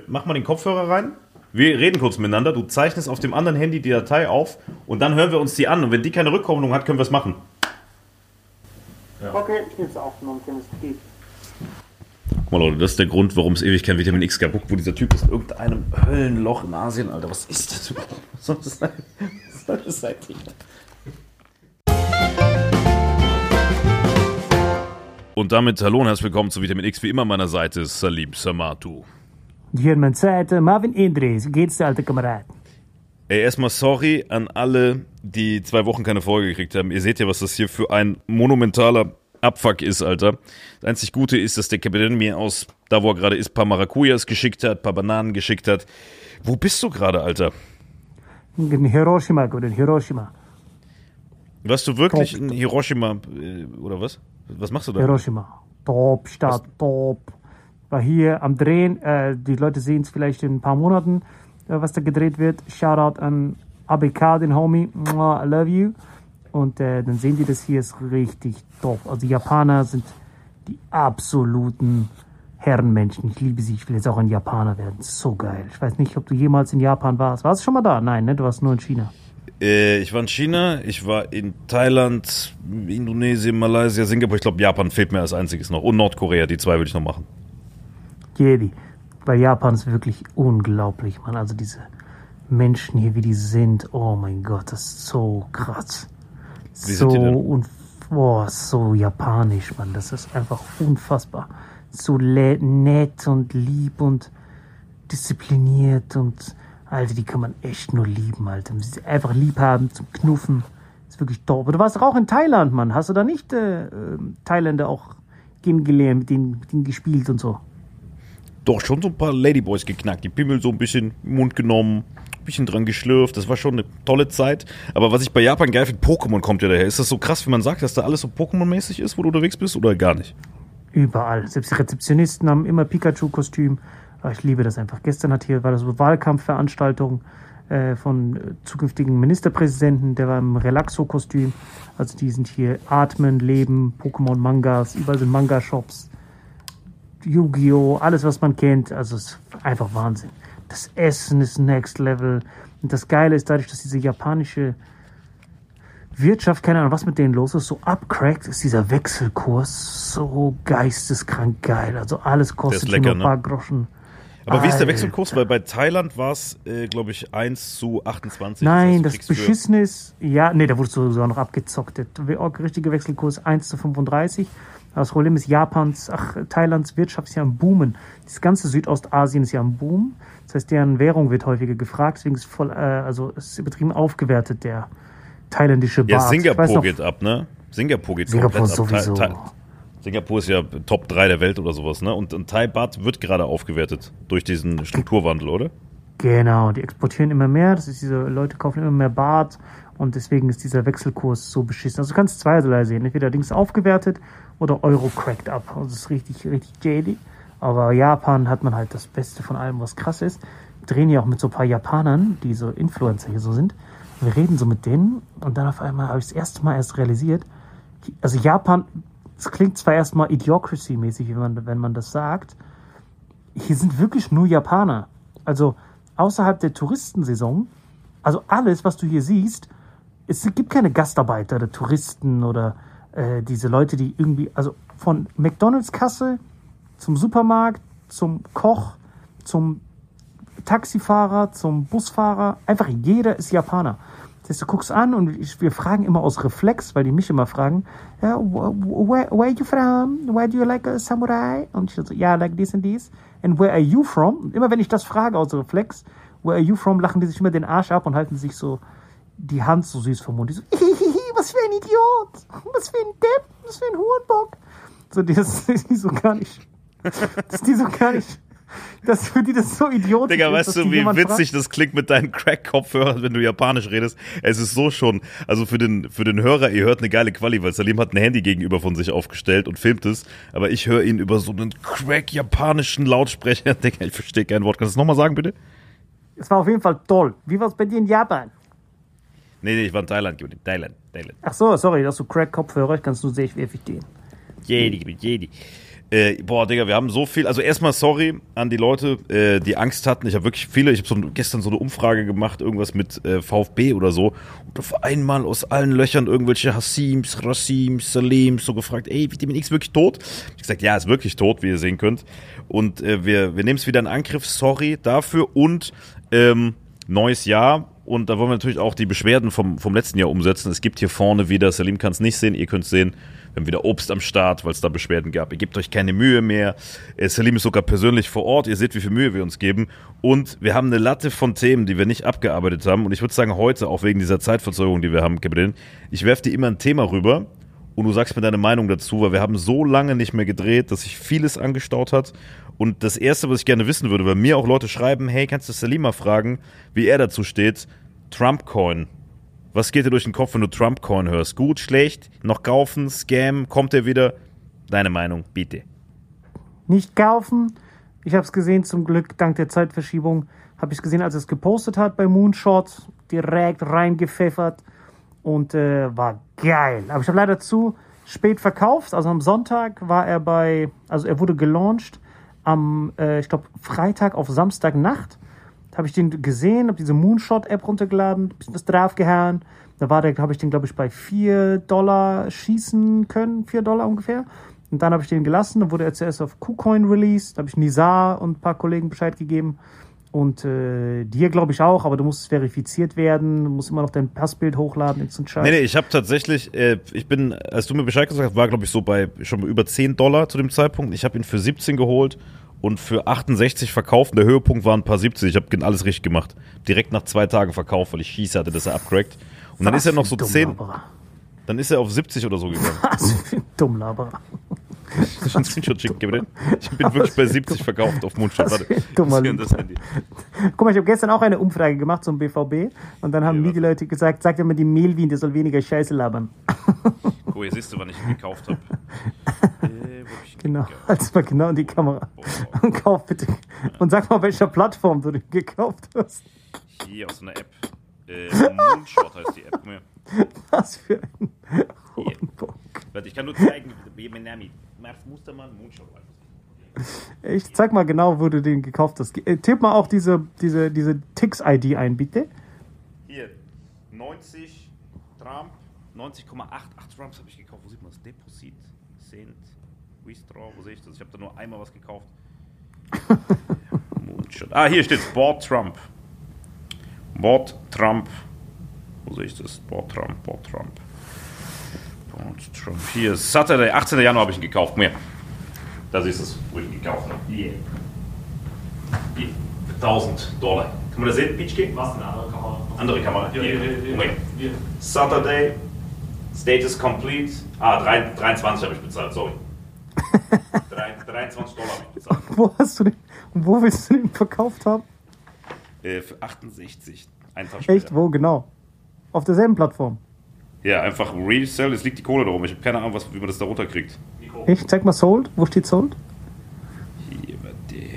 mach mal den Kopfhörer rein. Wir reden kurz miteinander. Du zeichnest auf dem anderen Handy die Datei auf und dann hören wir uns die an. Und wenn die keine Rückkopplung hat, können wir es machen. Ja. Okay, ich nehme es aufgenommen, wenn es geht. Guck mal, Leute, das ist der Grund, warum es ewig kein Vitamin X gab. Guck, wo dieser Typ ist in irgendeinem Höllenloch in Asien, Alter. Was ist das überhaupt? Was soll das sein? Was soll das sein, Digga? Und damit hallo und herzlich willkommen zu Vitamin X. Wie immer an meiner Seite ist Salim Samatu. Hier an meiner Seite Marvin Idris. Wie geht's dir, alter Kamerad? Ey, erstmal sorry an alle, die 2 Wochen keine Folge gekriegt haben. Ihr seht ja, was das hier für ein monumentaler Abfuck ist, Alter. Das einzig Gute ist, dass der Kapitän mir aus, da wo er gerade ist, ein paar Maracujas geschickt hat, ein paar Bananen geschickt hat. Wo bist du gerade, Alter? In Hiroshima, gut, in Hiroshima. Warst du wirklich in Hiroshima, oder was? Was machst du da? Hiroshima. Top, Stadt, top. War hier am Drehen. Die Leute sehen es vielleicht in ein paar Monaten, was da gedreht wird. Shoutout an ABK, den Homie. I love you. Und dann sehen die das hier, ist richtig top. Also die Japaner sind die absoluten Herrenmenschen. Ich liebe sie. Ich will jetzt auch ein Japaner werden. So geil. Ich weiß nicht, ob du jemals in Japan warst. Warst du schon mal da? Nein, ne? Du warst nur in China. Ich war in China, ich war in Thailand, Indonesien, Malaysia, Singapur. Ich glaube, Japan fehlt mir als einziges noch. Und Nordkorea, die 2 würde ich noch machen. Jedi. Weil Japan ist wirklich unglaublich, Mann. Also diese Menschen hier, wie die sind. Oh mein Gott, das ist so krass. Wie sind die denn? So japanisch, Mann. Das ist einfach unfassbar. So nett und lieb und diszipliniert und Alter, die kann man echt nur lieben, Alter. Sie einfach lieb haben, zum Knuffen. Ist wirklich top. Aber du warst doch auch in Thailand, Mann. Hast du da nicht Thailänder auch kennengelernt, mit denen gespielt und so? Doch, schon so ein paar Ladyboys geknackt. Die Pimmel so ein bisschen im Mund genommen, ein bisschen dran geschlürft. Das war schon eine tolle Zeit. Aber was ich bei Japan geil finde, Pokémon kommt ja daher. Ist das so krass, wie man sagt, dass da alles so Pokémon-mäßig ist, wo du unterwegs bist, oder gar nicht? Überall. Selbst die Rezeptionisten haben immer Pikachu-Kostüm. Ich liebe das einfach. Gestern war das so Wahlkampfveranstaltung von zukünftigen Ministerpräsidenten. Der war im Relaxo-Kostüm. Also die sind hier atmen, leben, Pokémon-Mangas. Überall sind Manga-Shops. Yu-Gi-Oh!, alles, was man kennt. Also es ist einfach Wahnsinn. Das Essen ist next level. Und das Geile ist, dadurch, dass diese japanische Wirtschaft, keine Ahnung, was mit denen los ist, so abcrackt, ist dieser Wechselkurs so geisteskrank geil. Also alles kostet lecker, nur ein paar Groschen. Aber wie ist der Wechselkurs? Weil bei Thailand war es, glaube ich, 1:28. Nein, das Beschissene ist, da wurde sogar noch abgezockt. Der richtige Wechselkurs 1:35. Das Problem ist, Thailands Wirtschaft ist ja am Boomen. Das ganze Südostasien ist ja am Boom. Das heißt, deren Währung wird häufiger gefragt. Deswegen ist es ist übertrieben aufgewertet, der thailändische Baht. Ja, Singapur geht ab, ne? Singapur geht komplett ab. Sowieso. Singapur ist ja Top 3 der Welt oder sowas, ne? Und Thai-Baht wird gerade aufgewertet durch diesen Strukturwandel, oder? Genau, die exportieren immer mehr. Diese Leute kaufen immer mehr Baht und deswegen ist dieser Wechselkurs so beschissen. Also du kannst zweierlei sehen. Entweder Dings aufgewertet oder Euro crackt ab. Also das ist richtig, richtig shady. Aber Japan hat man halt das Beste von allem, was krass ist. Wir drehen ja auch mit so ein paar Japanern, die so Influencer hier so sind. Wir reden so mit denen und dann auf einmal habe ich das erste Mal erst realisiert, also Japan, es klingt zwar erstmal Idiocracy-mäßig, wenn man das sagt, hier sind wirklich nur Japaner. Also außerhalb der Touristensaison, also alles, was du hier siehst, es gibt keine Gastarbeiter oder Touristen oder diese Leute, die irgendwie, also von McDonalds-Kasse zum Supermarkt, zum Koch, zum Taxifahrer, zum Busfahrer, einfach jeder ist Japaner. Das heißt, du guckst an und wir fragen immer aus Reflex, weil die mich immer fragen, where are you from? Where do you like a samurai? Und ich so, ja, like this and this. And where are you from? Und immer wenn ich das frage aus Reflex, where are you from, lachen die sich immer den Arsch ab und halten sich so die Hand so süß vom Mund. Die so, was für ein Idiot, was für ein Depp, was für ein Hurenbock. So, das ist die so gar nicht. Dass für die das so idiotisch Digga, ist. weißt du, wie witzig das klingt mit deinen Crack-Kopfhörern, wenn du Japanisch redest? Es ist so schon, also für den Hörer, ihr hört eine geile Quali, weil Salim hat ein Handy gegenüber von sich aufgestellt und filmt es, aber ich höre ihn über so einen Crack-japanischen Lautsprecher. Digga, ich verstehe kein Wort. Kannst du es nochmal sagen, bitte? Es war auf jeden Fall toll. Wie war es bei dir in Japan? Nee, ich war in Thailand. Thailand. Ach so, sorry, dass du Crack-Kopfhörer, ich kann es nur sehr schwer verstehen. Jedi. Digga, wir haben so viel. Also erstmal sorry an die Leute, die Angst hatten. Ich habe wirklich viele. Ich habe gestern so eine Umfrage gemacht, irgendwas mit VfB oder so. Und auf einmal aus allen Löchern irgendwelche Hassims, Rassims, Salims so gefragt, ey, Vitamin X wirklich tot? Ich hab gesagt, ja, ist wirklich tot, wie ihr sehen könnt. Und wir nehmen es wieder in Angriff. Sorry dafür. Und neues Jahr. Und da wollen wir natürlich auch die Beschwerden vom letzten Jahr umsetzen. Es gibt hier vorne wieder, Salim kann es nicht sehen, ihr könnt es sehen, wir haben wieder Obst am Start, weil es da Beschwerden gab. Ihr gebt euch keine Mühe mehr. Salim ist sogar persönlich vor Ort. Ihr seht, wie viel Mühe wir uns geben. Und wir haben eine Latte von Themen, die wir nicht abgearbeitet haben. Und ich würde sagen, heute, auch wegen dieser Zeitverzögerung, die wir haben, Gabriel, ich werfe dir immer ein Thema rüber und du sagst mir deine Meinung dazu, weil wir haben so lange nicht mehr gedreht, dass sich vieles angestaut hat. Und das Erste, was ich gerne wissen würde, weil mir auch Leute schreiben, hey, kannst du Salim mal fragen, wie er dazu steht, Trump-Coin. Was geht dir durch den Kopf, wenn du Trump-Coin hörst? Gut, schlecht, noch kaufen, Scam, kommt er wieder? Deine Meinung, bitte. Nicht kaufen. Ich habe es gesehen, zum Glück, dank der Zeitverschiebung, habe ich es gesehen, als er es gepostet hat bei Moonshot, direkt reingepfeffert und war geil. Aber ich habe leider zu spät verkauft, also am Sonntag war er er wurde gelauncht am, ich glaube, Freitag auf Samstagnacht. Habe ich den gesehen, habe diese Moonshot-App runtergeladen, ein bisschen was draufgehauen. Da habe ich den, glaube ich, bei $4 schießen können, $4 ungefähr. Und dann habe ich den gelassen, dann wurde er zuerst auf KuCoin released, da habe ich Nizar und ein paar Kollegen Bescheid gegeben. Und dir, glaube ich, auch, aber du musst verifiziert werden, du musst immer noch dein Passbild hochladen, ist ein Scheiß. Nee, ich habe tatsächlich, als du mir Bescheid gesagt hast, war, glaube ich, so bei schon über $10 zu dem Zeitpunkt. Ich habe ihn für 17 geholt. Und für 68 verkauft. Und der Höhepunkt waren ein paar 70. Ich habe alles richtig gemacht. Direkt nach 2 Tagen verkauft, weil ich Schieße hatte, dass er upcrackt. Und dann ist er noch so 10. Dann ist er auf 70 oder so gegangen. Was für ein Dummlaberer. Ich einen Screenshot schicken, Gabriel. Ich bin wirklich bei 70 verkauft auf Moonshot. Warte, dummer das Handy. Guck mal, ich habe gestern auch eine Umfrage gemacht zum BVB. Und dann haben mir die Leute gesagt, sag dir mal dem Melvin, der soll weniger Scheiße labern. Guck, hier siehst du, wann ich ihn gekauft habe. Genau, halt's mal genau in die Kamera. Und kauf bitte. Und sag mal, auf welcher Plattform du den gekauft hast. Hier, aus so einer App. Moonshot heißt die App. Guck mal. Was für ein Hurenbock. Warte, ich kann nur zeigen, wie mein Name Mars Mustermann, Moonshot. Ich zeig mal genau, wo du den gekauft hast. Tipp mal auch diese Tix-ID ein, bitte. Hier, 90 Trump, 90,88 Trumps habe ich gekauft. Wo sieht man das? Deposit, Cent, Withdraw, wo sehe ich das? Ich habe da nur einmal was gekauft. Moonshot. Hier steht Bought Trump. Bought Trump. Wo sehe ich das? Bought Trump. Hier, Saturday, 18. Januar habe ich ihn gekauft. Mehr. Da siehst du es, wo ich ihn gekauft habe. Hier. Für $1000. Kann man das sehen, Peachke? Was, eine andere Kamera? Andere Kamera. Hier. Hier. Saturday, Status complete. 23 habe ich bezahlt, sorry. $23 habe ich bezahlt. Wo willst du den verkauft haben? Für 68. Einen Tag später. Echt? Wo genau? Auf derselben Plattform? Ja, einfach Resell, es liegt die Kohle darum. Ich habe keine Ahnung, wie man das da runterkriegt. Echt? Zeig mal Sold. Wo steht Sold? Hier, warte.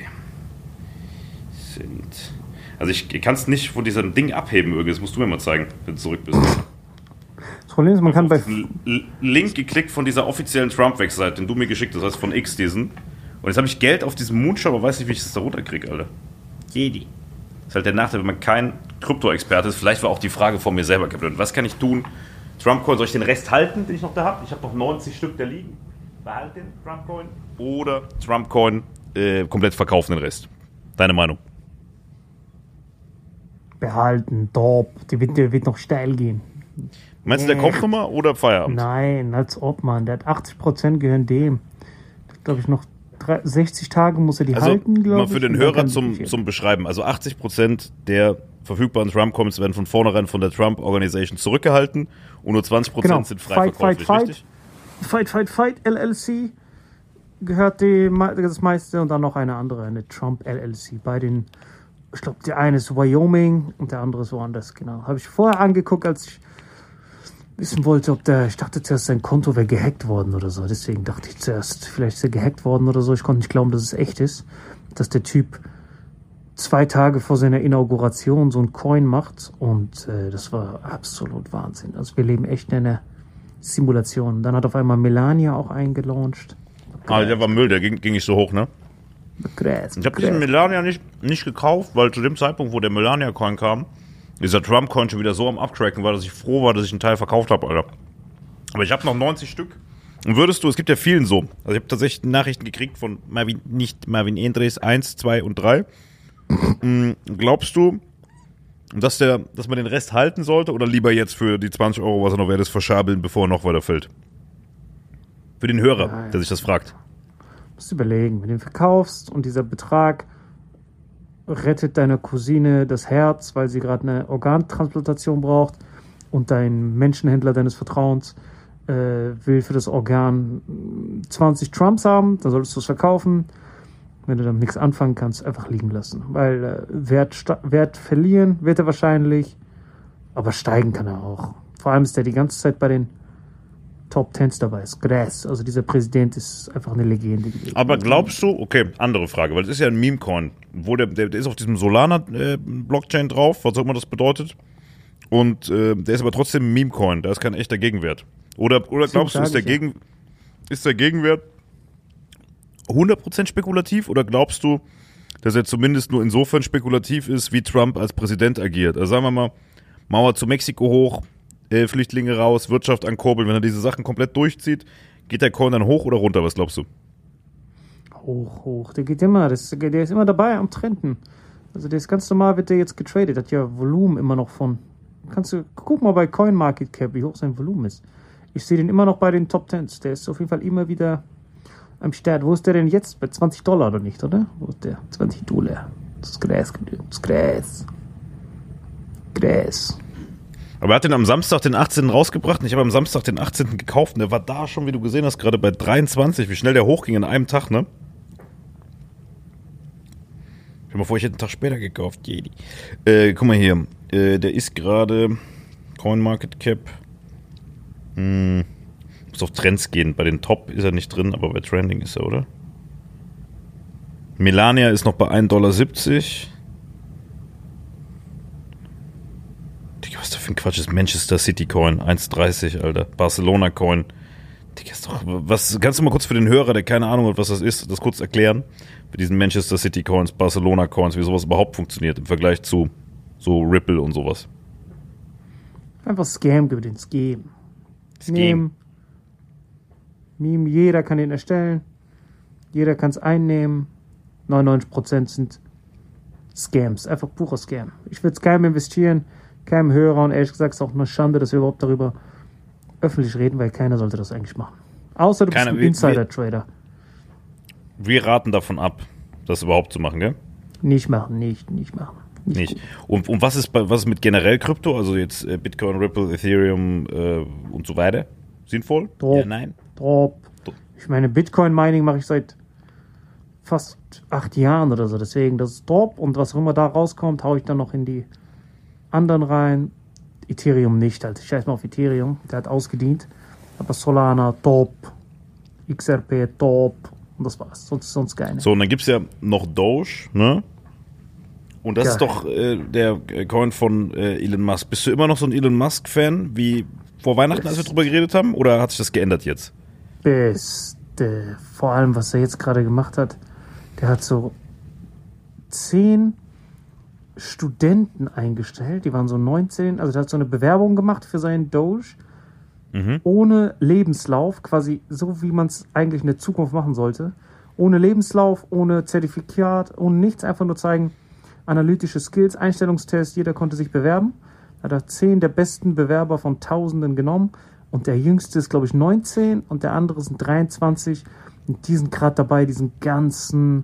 Also ich kann es nicht von diesem Ding abheben irgendwie. Das musst du mir mal zeigen, wenn du zurück bist. Das Problem ist, man kann bei... Link geklickt von dieser offiziellen Trump-Website, den du mir geschickt hast, das heißt von X diesen. Und jetzt habe ich Geld auf diesem Moonshot, aber weiß nicht, wie ich das da runterkriege, Alter. Jedi. Das ist halt der Nachteil, wenn man kein Krypto-Experte ist. Vielleicht war auch die Frage von mir selber geblüht. Was kann ich tun? Trump-Coin, soll ich den Rest halten, den ich noch da habe? Ich habe noch 90 Stück da liegen. Behalte den Trump-Coin. Oder Trump-Coin komplett verkaufen, den Rest. Deine Meinung? Behalten, top. Der wird noch steil gehen. Meinst du, der kommt nochmal oder Feierabend? Nein, als ob, man. Der hat 80% gehören dem. Glaube ich noch 60 Tage muss er die halten, glaube ich. Mal für den Hörer zum Beschreiben. Also 80% der verfügbaren Trump-Coins werden von vornherein von der Trump-Organisation zurückgehalten und nur 20% sind frei verkäuflich, richtig? Fight, LLC gehört das meiste und dann noch eine andere, eine Trump LLC. Bei den, ich glaube, der eine ist Wyoming und der andere ist woanders, genau. Habe ich vorher angeguckt, als ich wissen wollte, ich dachte zuerst, sein Konto wäre gehackt worden oder so. Deswegen dachte ich zuerst, vielleicht ist er gehackt worden oder so. Ich konnte nicht glauben, dass es echt ist. Dass der Typ 2 Tage vor seiner Inauguration so ein Coin macht. Und das war absolut Wahnsinn. Also wir leben echt in einer Simulation. Dann hat auf einmal Melania auch eingelauncht. Ah, der war Müll, der ging nicht so hoch, ne? Gräs. Ich habe diesen Melania nicht gekauft, weil zu dem Zeitpunkt, wo der Melania-Coin kam, dieser Trump-Coin schon wieder so am Abtracken war, dass ich froh war, dass ich einen Teil verkauft habe, Alter. Aber ich habe noch 90 Stück. Und würdest du, es gibt ja vielen so. Also ich habe tatsächlich Nachrichten gekriegt von Marvin Endres 1, 2 und 3. Glaubst du, dass man den Rest halten sollte oder lieber jetzt für die 20 Euro, was er noch wert ist, verschabeln, bevor er noch weiter fällt? Für den Hörer, der sich das fragt. Musst überlegen, wenn du ihn verkaufst und dieser Betrag rettet deiner Cousine das Herz, weil sie gerade eine Organtransplantation braucht und dein Menschenhändler deines Vertrauens will für das Organ 20 Trumps haben, dann solltest du es verkaufen. Wenn du damit nichts anfangen kannst, einfach liegen lassen. Weil Wert verlieren wird er wahrscheinlich, aber steigen kann er auch. Vor allem ist er die ganze Zeit bei den Top 10 dabei. Gräs, also dieser Präsident ist einfach eine Legende gewesen. Aber glaubst du, okay, andere Frage, weil es ist ja ein Meme-Coin, wo der ist auf diesem Solana-Blockchain drauf, was auch immer das bedeutet. Und der ist aber trotzdem ein Meme-Coin, da ist kein echter Gegenwert. Oder glaubst du, ist der Gegenwert 100% spekulativ oder glaubst du, dass er zumindest nur insofern spekulativ ist, wie Trump als Präsident agiert? Also sagen wir mal, Mauer zu Mexiko hoch, Flüchtlinge raus, Wirtschaft ankurbeln. Wenn er diese Sachen komplett durchzieht, geht der Coin dann hoch oder runter? Was glaubst du? Hoch. Der geht immer. Der ist immer dabei am Trenden. Also der ist ganz normal, wird der jetzt getradet. Hat ja Volumen immer noch von. Guck mal bei CoinMarketCap, wie hoch sein Volumen ist. Ich sehe den immer noch bei den Top 10. Der ist auf jeden Fall immer wieder am Start. Wo ist der denn jetzt? Bei $20 oder nicht, oder? Wo ist der? $20. Das Gräs. Aber er hat den am Samstag, den 18. rausgebracht und ich habe am Samstag den 18. gekauft und der war da schon, wie du gesehen hast, gerade bei 23, wie schnell der hochging in einem Tag, ne? Stell mal vor, ich hätte einen Tag später gekauft, Jedi. Guck mal hier, der ist gerade CoinMarketCap. Muss auf Trends gehen, bei den Top ist er nicht drin, aber bei Trending ist er, oder? Melania ist noch bei $1,70. Was da für ein Quatsch ist? Manchester City Coin, 1,30, Alter. Barcelona Coin. Digga, ist doch. Was, kannst du mal kurz für den Hörer, der keine Ahnung hat, was das ist, das kurz erklären? Für diesen Manchester City Coins, Barcelona Coins, wie sowas überhaupt funktioniert im Vergleich zu so Ripple und sowas. Einfach Scam über den Scam. Meme, jeder kann den erstellen. Jeder kann es einnehmen. 99% sind Scams. Einfach purer Scam. Ich würde es keinem investieren. Keinem Hörer und ehrlich gesagt ist auch eine Schande, dass wir überhaupt darüber öffentlich reden, weil keiner sollte das eigentlich machen. Außer du bist ein Insider-Trader. Wir raten davon ab, das überhaupt zu machen, gell? Nicht machen. Nicht. Und was ist mit generell Krypto, also jetzt Bitcoin, Ripple, Ethereum und so weiter? Sinnvoll? Drop. Ja, nein? Drop. Ich meine, Bitcoin-Mining mache ich seit fast 8 Jahren oder so, deswegen das ist Drop und was auch immer da rauskommt, haue ich dann noch in die anderen rein. Ethereum nicht, also ich scheiß mal auf Ethereum, der hat ausgedient. Aber Solana, top. XRP, top. Und das war's, sonst keine. So, und dann gibt's ja noch Doge, ne? Und das ist doch der Coin von Elon Musk. Bist du immer noch so ein Elon Musk-Fan, wie vor Weihnachten, als wir drüber geredet haben? Oder hat sich das geändert jetzt? Beste. Vor allem, was er jetzt gerade gemacht hat. Der hat so 10 Studenten eingestellt, die waren so 19, also der hat so eine Bewerbung gemacht für seinen Doge, ohne Lebenslauf, quasi so, wie man es eigentlich in der Zukunft machen sollte. Ohne Lebenslauf, ohne Zertifikat, ohne nichts, einfach nur zeigen, analytische Skills, Einstellungstest, jeder konnte sich bewerben. Da hat er 10 der besten Bewerber von Tausenden genommen und der jüngste ist, glaube ich, 19 und der andere sind 23 und die sind gerade dabei, diesen ganzen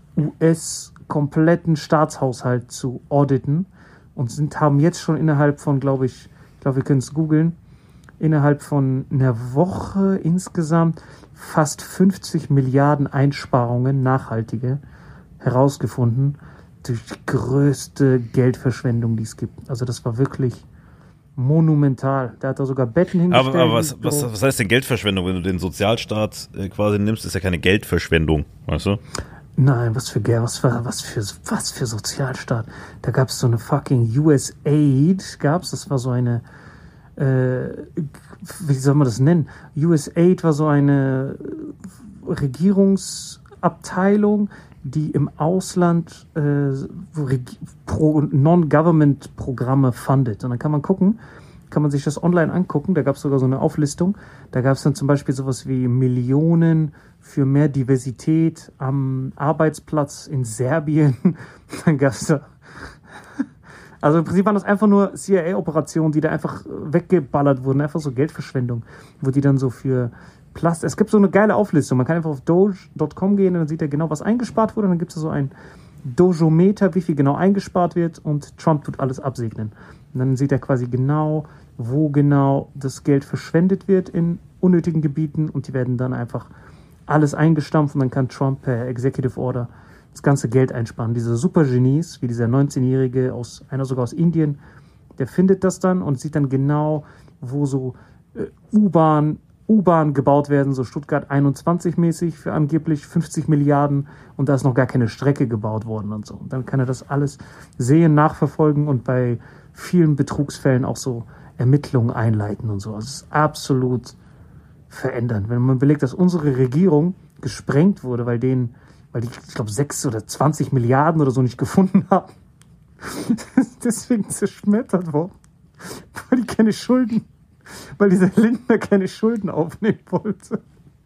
kompletten Staatshaushalt zu auditen und haben jetzt schon innerhalb von, glaube wir können es googeln, innerhalb von einer Woche insgesamt fast 50 Milliarden Einsparungen, nachhaltige, herausgefunden durch die größte Geldverschwendung, die es gibt. Also das war wirklich monumental. Da hat er sogar Betten hingestellt. Aber was heißt denn Geldverschwendung? Wenn du den Sozialstaat quasi nimmst, ist ja keine Geldverschwendung, weißt du? Nein, was für Sozialstaat. Da gab es so eine fucking USAID, das war so eine, wie soll man das nennen? USAID war so eine Regierungsabteilung, die im Ausland Non-Government-Programme fundet. Und dann kann man gucken, kann man sich das online angucken. Da gab es sogar so eine Auflistung. Da gab es dann zum Beispiel sowas wie Millionen für mehr Diversität am Arbeitsplatz in Serbien. Dann gab es da... Also im Prinzip waren das einfach nur CIA-Operationen, die da einfach weggeballert wurden. Einfach so Geldverschwendung, wo die dann so für Plastik... Es gibt so eine geile Auflistung. Man kann einfach auf Doge.com gehen und dann sieht er genau, was eingespart wurde. Und dann gibt es so ein Dojometer, wie viel genau eingespart wird. Und Trump tut alles absegnen. Und dann sieht er quasi genau, wo genau das Geld verschwendet wird in unnötigen Gebieten. Und die werden dann einfach alles eingestampft. Und dann kann Trump per Executive Order das ganze Geld einsparen. Diese Supergenies, wie dieser 19-Jährige, einer sogar aus Indien, der findet das dann und sieht dann genau, wo so U-Bahn gebaut werden, so Stuttgart 21 mäßig für angeblich 50 Milliarden und da ist noch gar keine Strecke gebaut worden und so. Und dann kann er das alles sehen, nachverfolgen und bei vielen Betrugsfällen auch so Ermittlungen einleiten und so. Also es ist absolut verändernd. Wenn man belegt, dass unsere Regierung gesprengt wurde, weil die, ich glaube, 6 oder 20 Milliarden oder so nicht gefunden haben. Deswegen zerschmettert worden. Weil dieser Lindner keine Schulden aufnehmen wollte.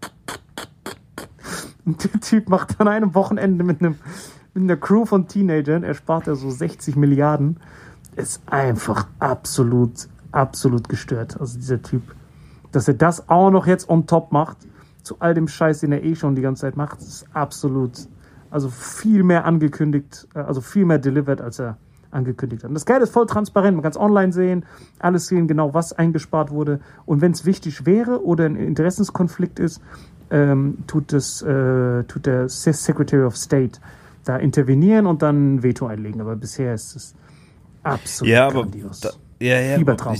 Und der Typ macht an einem Wochenende mit einer Crew von Teenagern, erspart er so 60 Milliarden. Ist einfach absolut gestört. Also dieser Typ, dass er das auch noch jetzt on top macht, zu all dem Scheiß, den er schon die ganze Zeit macht, ist absolut, also viel mehr angekündigt, also viel mehr delivered, als er angekündigt hat. Und das Geld ist voll transparent, man kann es online sehen, alles sehen genau, was eingespart wurde. Und wenn es wichtig wäre oder ein Interessenskonflikt ist, tut der Secretary of State da intervenieren und dann ein Veto einlegen. Aber bisher ist es absolut grandios. Fiebertraum.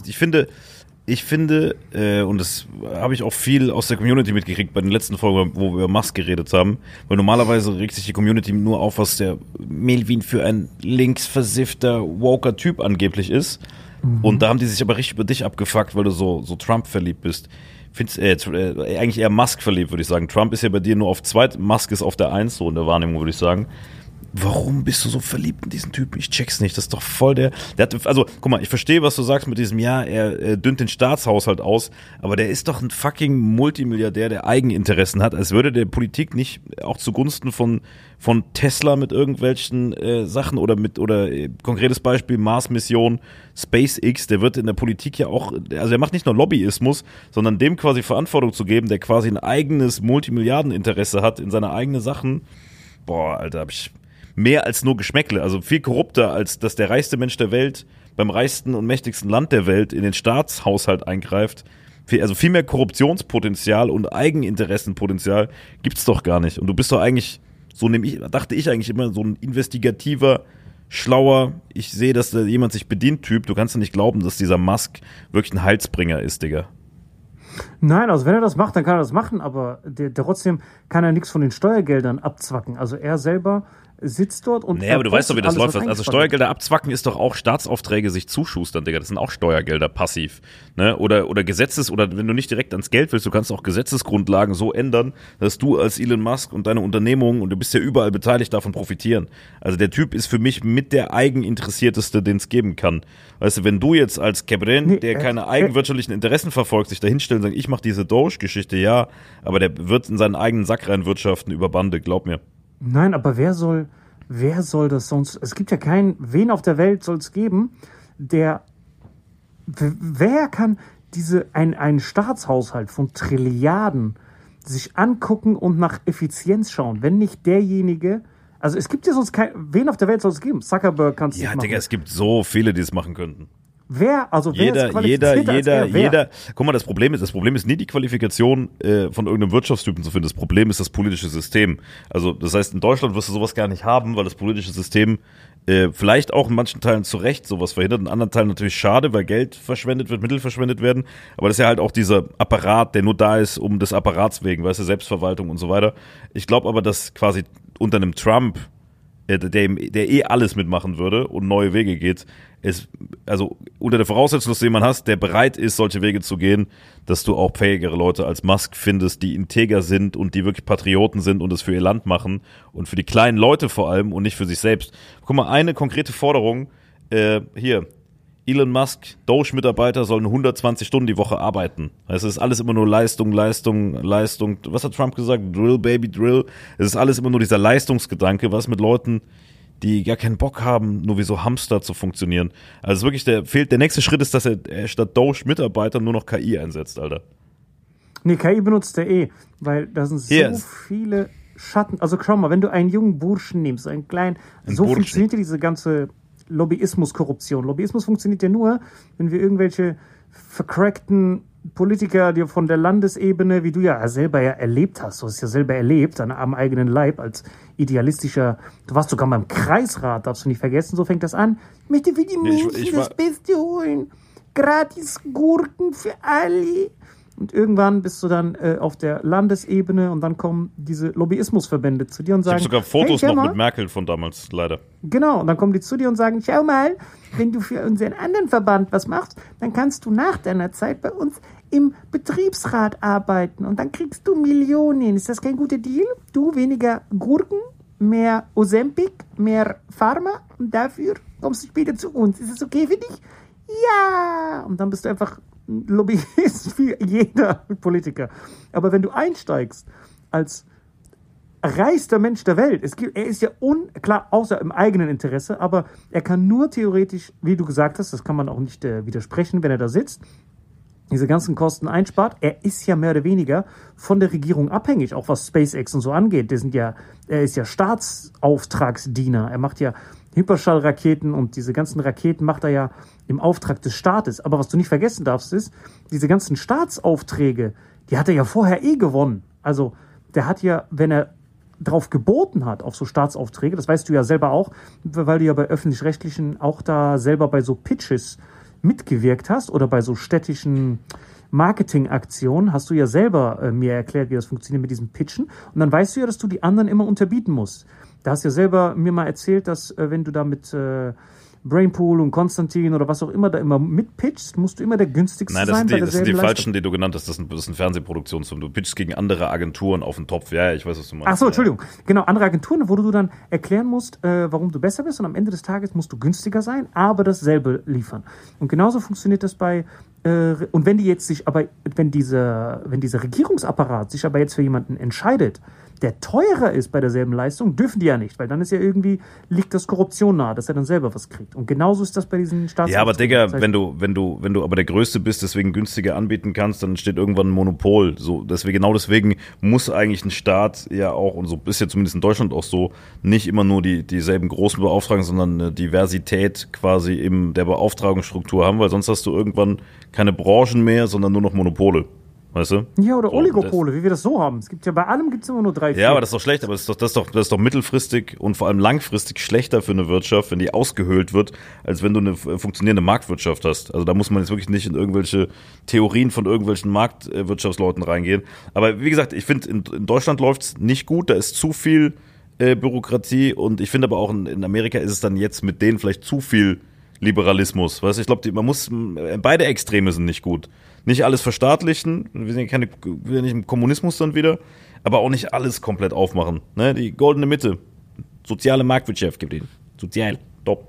Ich finde, und das habe ich auch viel aus der Community mitgekriegt bei den letzten Folgen, wo wir über Musk geredet haben, weil normalerweise regt sich die Community nur auf, was der Melvin für ein linksversiffter, woker Typ angeblich ist. Mhm. Und da haben die sich aber richtig über dich abgefuckt, weil du so Trump verliebt bist. Eigentlich eher Musk verliebt, würde ich sagen. Trump ist ja bei dir nur auf 2, Musk ist auf der 1, so in der Wahrnehmung, würde ich sagen. Warum bist du so verliebt in diesen Typen? Ich check's nicht. Das ist doch voll der hat, also, guck mal, ich verstehe, was du sagst mit diesem, er dünnt den Staatshaushalt aus, aber der ist doch ein fucking Multimilliardär, der Eigeninteressen hat, als würde der Politik nicht auch zugunsten von Tesla mit irgendwelchen Sachen oder konkretes Beispiel Mars-Mission, SpaceX, der wird in der Politik ja auch, also er macht nicht nur Lobbyismus, sondern dem quasi Verantwortung zu geben, der quasi ein eigenes Multimilliardeninteresse hat in seine eigenen Sachen. Boah, Alter, hab ich mehr als nur Geschmäckle, also viel korrupter, als dass der reichste Mensch der Welt beim reichsten und mächtigsten Land der Welt in den Staatshaushalt eingreift. Also viel mehr Korruptionspotenzial und Eigeninteressenpotenzial gibt's doch gar nicht. Und du bist doch eigentlich, dachte ich eigentlich immer, so ein investigativer, schlauer, ich sehe, dass da jemand sich bedient Typ. Du kannst doch nicht glauben, dass dieser Musk wirklich ein Heilsbringer ist, Digga. Nein, also wenn er das macht, dann kann er das machen, aber trotzdem kann er nichts von den Steuergeldern abzwacken. Also er selber sitzt dort und... Nee, aber du weißt doch, wie das läuft. Also Steuergelder abzwacken ist doch auch Staatsaufträge sich zuschustern, Digga. Das sind auch Steuergelder oder wenn du nicht direkt ans Geld willst, du kannst auch Gesetzesgrundlagen so ändern, dass du als Elon Musk und deine Unternehmung, und du bist ja überall beteiligt, davon profitieren. Also der Typ ist für mich mit der Eigeninteressierteste, den es geben kann. Weißt du, wenn du jetzt als Cabrin, der keine eigenwirtschaftlichen Interessen verfolgt, sich da hinstellen und sagen, ich mache diese Doge-Geschichte, ja, aber der wird in seinen eigenen Sack reinwirtschaften über Bande, glaub mir. Nein, aber wer soll das sonst? Es gibt ja wen auf der Welt soll es geben, wer kann einen Staatshaushalt von Trilliarden sich angucken und nach Effizienz schauen, wenn nicht derjenige, also es gibt ja sonst wen auf der Welt soll es geben? Zuckerberg kann es nicht machen. Ja, Digga, es gibt so viele, die es machen könnten. Wer ist jeder. Guck mal, das Problem ist nie die Qualifikation von irgendeinem Wirtschaftstypen zu finden. Das Problem ist das politische System. Also das heißt, in Deutschland wirst du sowas gar nicht haben, weil das politische System vielleicht auch in manchen Teilen zu Recht sowas verhindert, in anderen Teilen natürlich schade, weil Geld verschwendet wird, Mittel verschwendet werden. Aber das ist ja halt auch dieser Apparat, der nur da ist, um des Apparats wegen, weißt du, Selbstverwaltung und so weiter. Ich glaube aber, dass quasi unter einem Trump der eh alles mitmachen würde und neue Wege geht, also unter der Voraussetzung, dass du jemanden hast, der bereit ist, solche Wege zu gehen, dass du auch fähigere Leute als Musk findest, die integer sind und die wirklich Patrioten sind und es für ihr Land machen und für die kleinen Leute vor allem und nicht für sich selbst. Guck mal, eine konkrete Forderung, hier, Elon Musk, Doge-Mitarbeiter sollen 120 Stunden die Woche arbeiten. Es ist alles immer nur Leistung, Leistung, Leistung. Was hat Trump gesagt? Drill, Baby, Drill. Es ist alles immer nur dieser Leistungsgedanke, was mit Leuten, die gar keinen Bock haben, nur wie so Hamster zu funktionieren. Also wirklich, der nächste Schritt ist, dass er statt Doge-Mitarbeiter nur noch KI einsetzt, Alter. Nee, KI benutzt er weil da sind so viele Schatten. Also schau mal, wenn du einen jungen Burschen nimmst, einen kleinen, so funktioniert ja diese ganze Lobbyismus, Korruption. Lobbyismus funktioniert ja nur, wenn wir irgendwelche vercrackten Politiker, die von der Landesebene, wie du ja selber erlebt hast, du hast es ja selber erlebt, am eigenen Leib, als idealistischer, du warst sogar beim Kreisrat, darfst du nicht vergessen, so fängt das an. Ich möchte für die Menschen das Beste holen. Gratis Gurken für alle. Und irgendwann bist du dann auf der Landesebene und dann kommen diese Lobbyismusverbände zu dir und sagen... Ich habe sogar Fotos noch mit Merkel von damals, leider. Genau, und dann kommen die zu dir und sagen, schau mal, wenn du für unseren anderen Verband was machst, dann kannst du nach deiner Zeit bei uns im Betriebsrat arbeiten und dann kriegst du Millionen. Ist das kein guter Deal? Du, weniger Gurken, mehr Ozempic, mehr Pharma und dafür kommst du später zu uns. Ist das okay für dich? Ja! Und dann bist du einfach... Lobbyist für jeder Politiker. Aber wenn du einsteigst als reichster Mensch der Welt, er ist ja klar, außer im eigenen Interesse, aber er kann nur theoretisch, wie du gesagt hast, das kann man auch nicht widersprechen, wenn er da sitzt, diese ganzen Kosten einspart. Er ist ja mehr oder weniger von der Regierung abhängig, auch was SpaceX und so angeht. Er ist ja Staatsauftragsdiener. Er macht ja Hyperschallraketen und diese ganzen Raketen macht er ja im Auftrag des Staates. Aber was du nicht vergessen darfst ist, diese ganzen Staatsaufträge, die hat er ja vorher gewonnen. Also der hat ja, wenn er drauf geboten hat, auf so Staatsaufträge, das weißt du ja selber auch, weil du ja bei Öffentlich-Rechtlichen auch da selber bei so Pitches mitgewirkt hast oder bei so städtischen Marketingaktionen, hast du ja selber mir erklärt, wie das funktioniert mit diesem Pitchen. Und dann weißt du ja, dass du die anderen immer unterbieten musst. Da hast du ja selber mir mal erzählt, dass wenn du da mit Brainpool und Konstantin oder was auch immer da immer mitpitchst, musst du immer der günstigste sein. Nein, das sind die falschen, die du genannt hast. Das sind Fernsehproduktionsfirmen. Du pitchst gegen andere Agenturen auf den Topf. Ja, ich weiß, was du meinst. Ach so, Entschuldigung. Genau, andere Agenturen, wo du dann erklären musst, warum du besser bist und am Ende des Tages musst du günstiger sein, aber dasselbe liefern. Und genauso funktioniert das bei und wenn dieser Regierungsapparat sich aber jetzt für jemanden entscheidet, der teurer ist bei derselben Leistung, dürfen die ja nicht, weil dann ist ja liegt das Korruption nahe, dass er dann selber was kriegt. Und genauso ist das bei diesen Staatsaufträgen. Ja, aber Digga, das heißt, wenn du aber der Größte bist, deswegen günstiger anbieten kannst, dann entsteht irgendwann ein Monopol. So, genau deswegen muss eigentlich ein Staat ja auch, und so ist ja zumindest in Deutschland auch so, nicht immer nur dieselben großen Beauftragungen, sondern eine Diversität quasi in der Beauftragungsstruktur haben, weil sonst hast du irgendwann keine Branchen mehr, sondern nur noch Monopole. Weißt du? Ja, oder so, Oligopole, wie wir das so haben. Es gibt ja bei allem immer nur 3, 4. Ja, aber das ist doch schlecht, aber das ist doch mittelfristig und vor allem langfristig schlechter für eine Wirtschaft, wenn die ausgehöhlt wird, als wenn du eine funktionierende Marktwirtschaft hast. Also da muss man jetzt wirklich nicht in irgendwelche Theorien von irgendwelchen Marktwirtschaftsleuten reingehen. Aber wie gesagt, ich finde, in Deutschland läuft's nicht gut, da ist zu viel Bürokratie und ich finde aber auch in Amerika ist es dann jetzt mit denen vielleicht zu viel Liberalismus. Weißt du, ich glaube, beide Extreme sind nicht gut. Nicht alles verstaatlichen, wir sind ja nicht im Kommunismus dann wieder, aber auch nicht alles komplett aufmachen. Ne? Die goldene Mitte, soziale Marktwirtschaft gibt es. Sozial, top.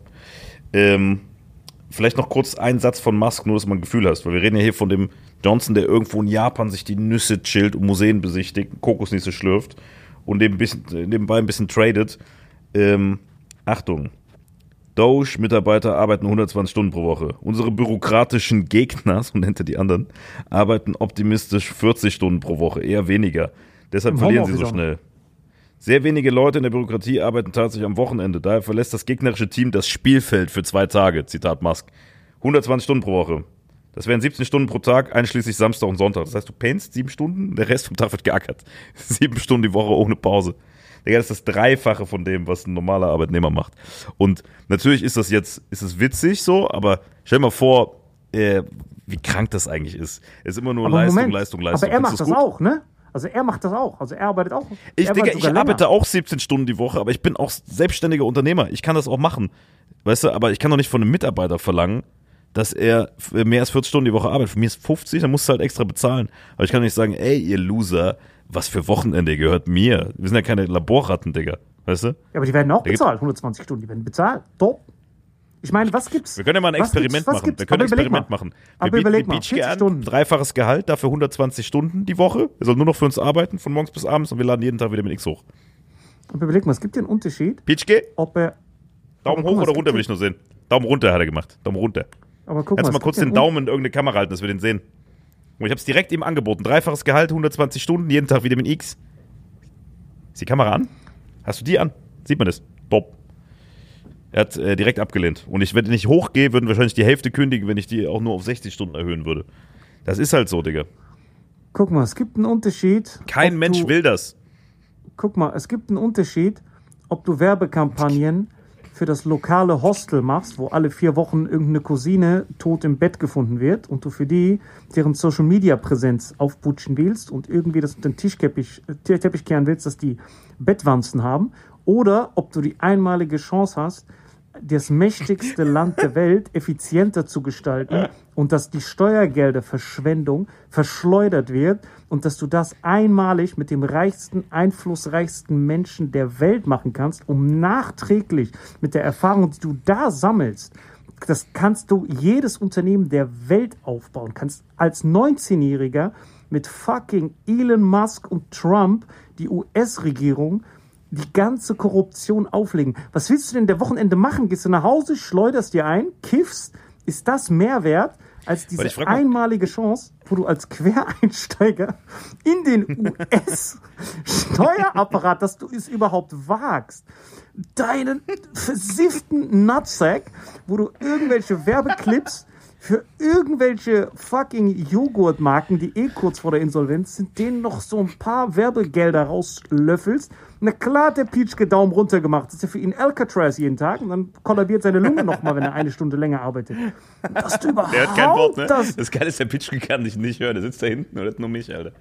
Vielleicht noch kurz einen Satz von Musk, nur dass man ein Gefühl hast, weil wir reden ja hier von dem Johnson, der irgendwo in Japan sich die Nüsse chillt und Museen besichtigt, Kokosnüsse schlürft und nebenbei ein bisschen tradet. Achtung. Doge-Mitarbeiter arbeiten 120 Stunden pro Woche. Unsere bürokratischen Gegner, so nennt er die anderen, arbeiten optimistisch 40 Stunden pro Woche, eher weniger. Deshalb verlieren sie so schnell. Sehr wenige Leute in der Bürokratie arbeiten tatsächlich am Wochenende. Daher verlässt das gegnerische Team das Spielfeld für 2 Tage. Zitat Musk. 120 Stunden pro Woche. Das wären 17 Stunden pro Tag, einschließlich Samstag und Sonntag. Das heißt, du pennst 7 Stunden, der Rest vom Tag wird geackert. 7 Stunden die Woche ohne Pause. Das ist das Dreifache von dem, was ein normaler Arbeitnehmer macht. Und natürlich ist es witzig so, aber stell dir mal vor, wie krank das eigentlich ist. Es ist immer nur aber Leistung, Moment, Leistung, Leistung. Aber er macht das auch, ne? Also er macht das auch. Also er arbeitet auch. Ich sogar arbeite länger. auch 17 Stunden die Woche, aber ich bin auch selbstständiger Unternehmer. Ich kann das auch machen. Weißt du, aber ich kann doch nicht von einem Mitarbeiter verlangen, dass er mehr als 40 Stunden die Woche arbeitet. Für mich ist 50, dann musst du halt extra bezahlen. Aber ich kann nicht sagen, ey, ihr Loser, was für Wochenende gehört mir? Wir sind ja keine Laborratten, Digga. Weißt du? Ja, aber die werden auch bezahlt. 120 Stunden, die werden bezahlt. Top. Ich meine, was gibt's? Wir können ja mal ein Experiment machen. Wir können ein Experiment machen. Wir bieten Beachke an, 3-faches Gehalt, dafür 120 Stunden die Woche. Er soll nur noch für uns arbeiten, von morgens bis abends, und wir laden jeden Tag wieder mit X hoch. Aber überleg mal, es gibt ja einen Unterschied, Beachke? ob er... Daumen hoch oder runter will ich nur sehen. Daumen runter hat er gemacht. Daumen runter. Aber guck Kannst du mal mal kurz den Daumen in irgendeine Kamera halten, dass wir den sehen? Und ich hab's direkt ihm angeboten. 3-faches Gehalt, 120 Stunden, jeden Tag wieder mit X. Ist die Kamera an? Hast du die an? Sieht man das? Top. Er hat direkt abgelehnt. Und wenn ich hochgehe, würden wahrscheinlich die Hälfte kündigen, wenn ich die auch nur auf 60 Stunden erhöhen würde. Das ist halt so, Digga. Guck mal, es gibt einen Unterschied. Kein Mensch will das. Guck mal, es gibt einen Unterschied, ob du Werbekampagnen für das lokale Hostel machst, wo alle 4 Wochen irgendeine Cousine tot im Bett gefunden wird und du für deren Social-Media-Präsenz aufputschen willst und irgendwie das unter den Teppich kehren willst, dass die Bettwanzen haben, oder ob du die einmalige Chance hast, das mächtigste Land der Welt effizienter zu gestalten und dass die Steuergelderverschwendung verschleudert wird und dass du das einmalig mit dem einflussreichsten Menschen der Welt machen kannst, um nachträglich mit der Erfahrung, die du da sammelst, das kannst du jedes Unternehmen der Welt aufbauen, kannst als 19-Jähriger mit fucking Elon Musk und Trump die US-Regierung die ganze Korruption auflegen. Was willst du denn der Wochenende machen? Gehst du nach Hause, schleuderst dir ein, kiffst? Ist das mehr wert als diese einmalige Chance, wo du als Quereinsteiger in den US-Steuerapparat, dass du es überhaupt wagst, deinen versifften Nutsack, wo du irgendwelche Werbeclips für irgendwelche fucking Joghurtmarken, die kurz vor der Insolvenz sind, denen noch so ein paar Werbegelder rauslöffelst. Na klar hat der Pietschke Daumen runter gemacht. Das ist ja für ihn Alcatraz jeden Tag und dann kollabiert seine Lunge nochmal, wenn er 1 Stunde länger arbeitet. Dass du überhaupt der hat kein Wort, ne? Das Geile ist, der Pietschke kann dich nicht hören. Der sitzt da hinten und hört nur mich, Alter.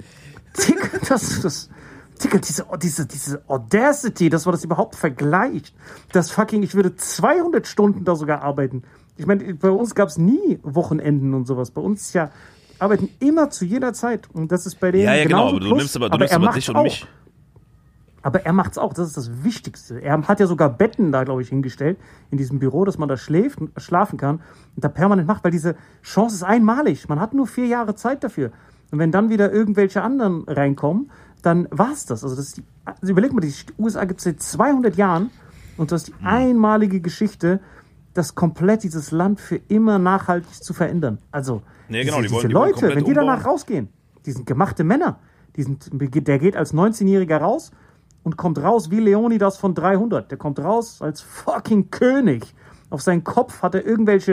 Diese Audacity, dass man das überhaupt vergleicht. Das fucking, ich würde 200 Stunden da sogar arbeiten. Ich meine, bei uns gab es nie Wochenenden und sowas. Bei uns arbeiten immer zu jeder Zeit. Und das ist bei denen ja, genau, aber plus, du nimmst aber dich und mich. Aber er macht's auch, das ist das Wichtigste. Er hat ja sogar Betten da, glaube ich, hingestellt, in diesem Büro, dass man da schlafen kann und da permanent macht, weil diese Chance ist einmalig. Man hat nur 4 Jahre Zeit dafür. Und wenn dann wieder irgendwelche anderen reinkommen, dann war's das. Also überleg mal, die USA gibt es seit 200 Jahren und du hast die einmalige Geschichte, das komplett dieses Land für immer nachhaltig zu verändern. Also genau, diese Leute, wenn die danach rausgehen, die sind gemachte Männer. Der geht als 19-Jähriger raus und kommt raus wie Leonidas von 300. Der kommt raus als fucking König. Auf seinen Kopf hat er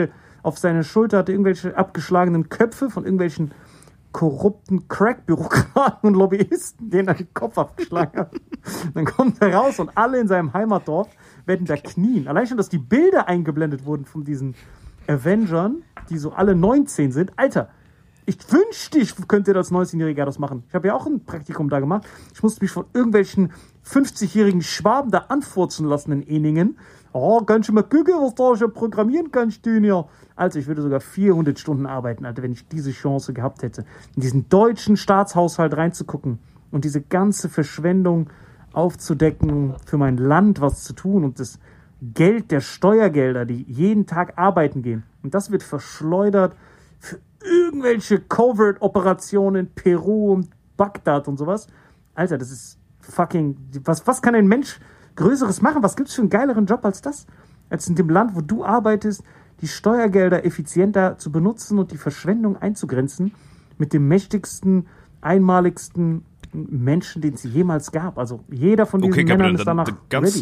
auf seine Schulter hat er irgendwelche abgeschlagenen Köpfe von irgendwelchen korrupten Crack-Bürokraten und Lobbyisten, denen er den Kopf abgeschlagen hat. Dann kommt er raus und alle in seinem Heimatdorf werden da knien. Allein schon, dass die Bilder eingeblendet wurden von diesen Avengern, die so alle 19 sind. Alter, ich wünschte, ich könnte als 19-Jähriger das machen. Ich habe ja auch ein Praktikum da gemacht. Ich musste mich von irgendwelchen 50-jährigen Schwaben da anfurzen lassen in Eningen. Oh, kannst du mal gucken, was da schon programmieren kannst du hier. Also ich würde sogar 400 Stunden arbeiten, Alter, wenn ich diese Chance gehabt hätte, in diesen deutschen Staatshaushalt reinzugucken und diese ganze Verschwendung aufzudecken, für mein Land was zu tun und das Geld der Steuergelder, die jeden Tag arbeiten gehen. Und das wird verschleudert für irgendwelche Covert-Operationen, Peru und Bagdad und sowas. Alter, das ist fucking... Was kann ein Mensch Größeres machen? Was gibt's für einen geileren Job als das? Als in dem Land, wo du arbeitest, die Steuergelder effizienter zu benutzen und die Verschwendung einzugrenzen mit dem mächtigsten, einmaligsten Menschen, den es jemals gab. Also jeder von diesen Männern ist danach ganz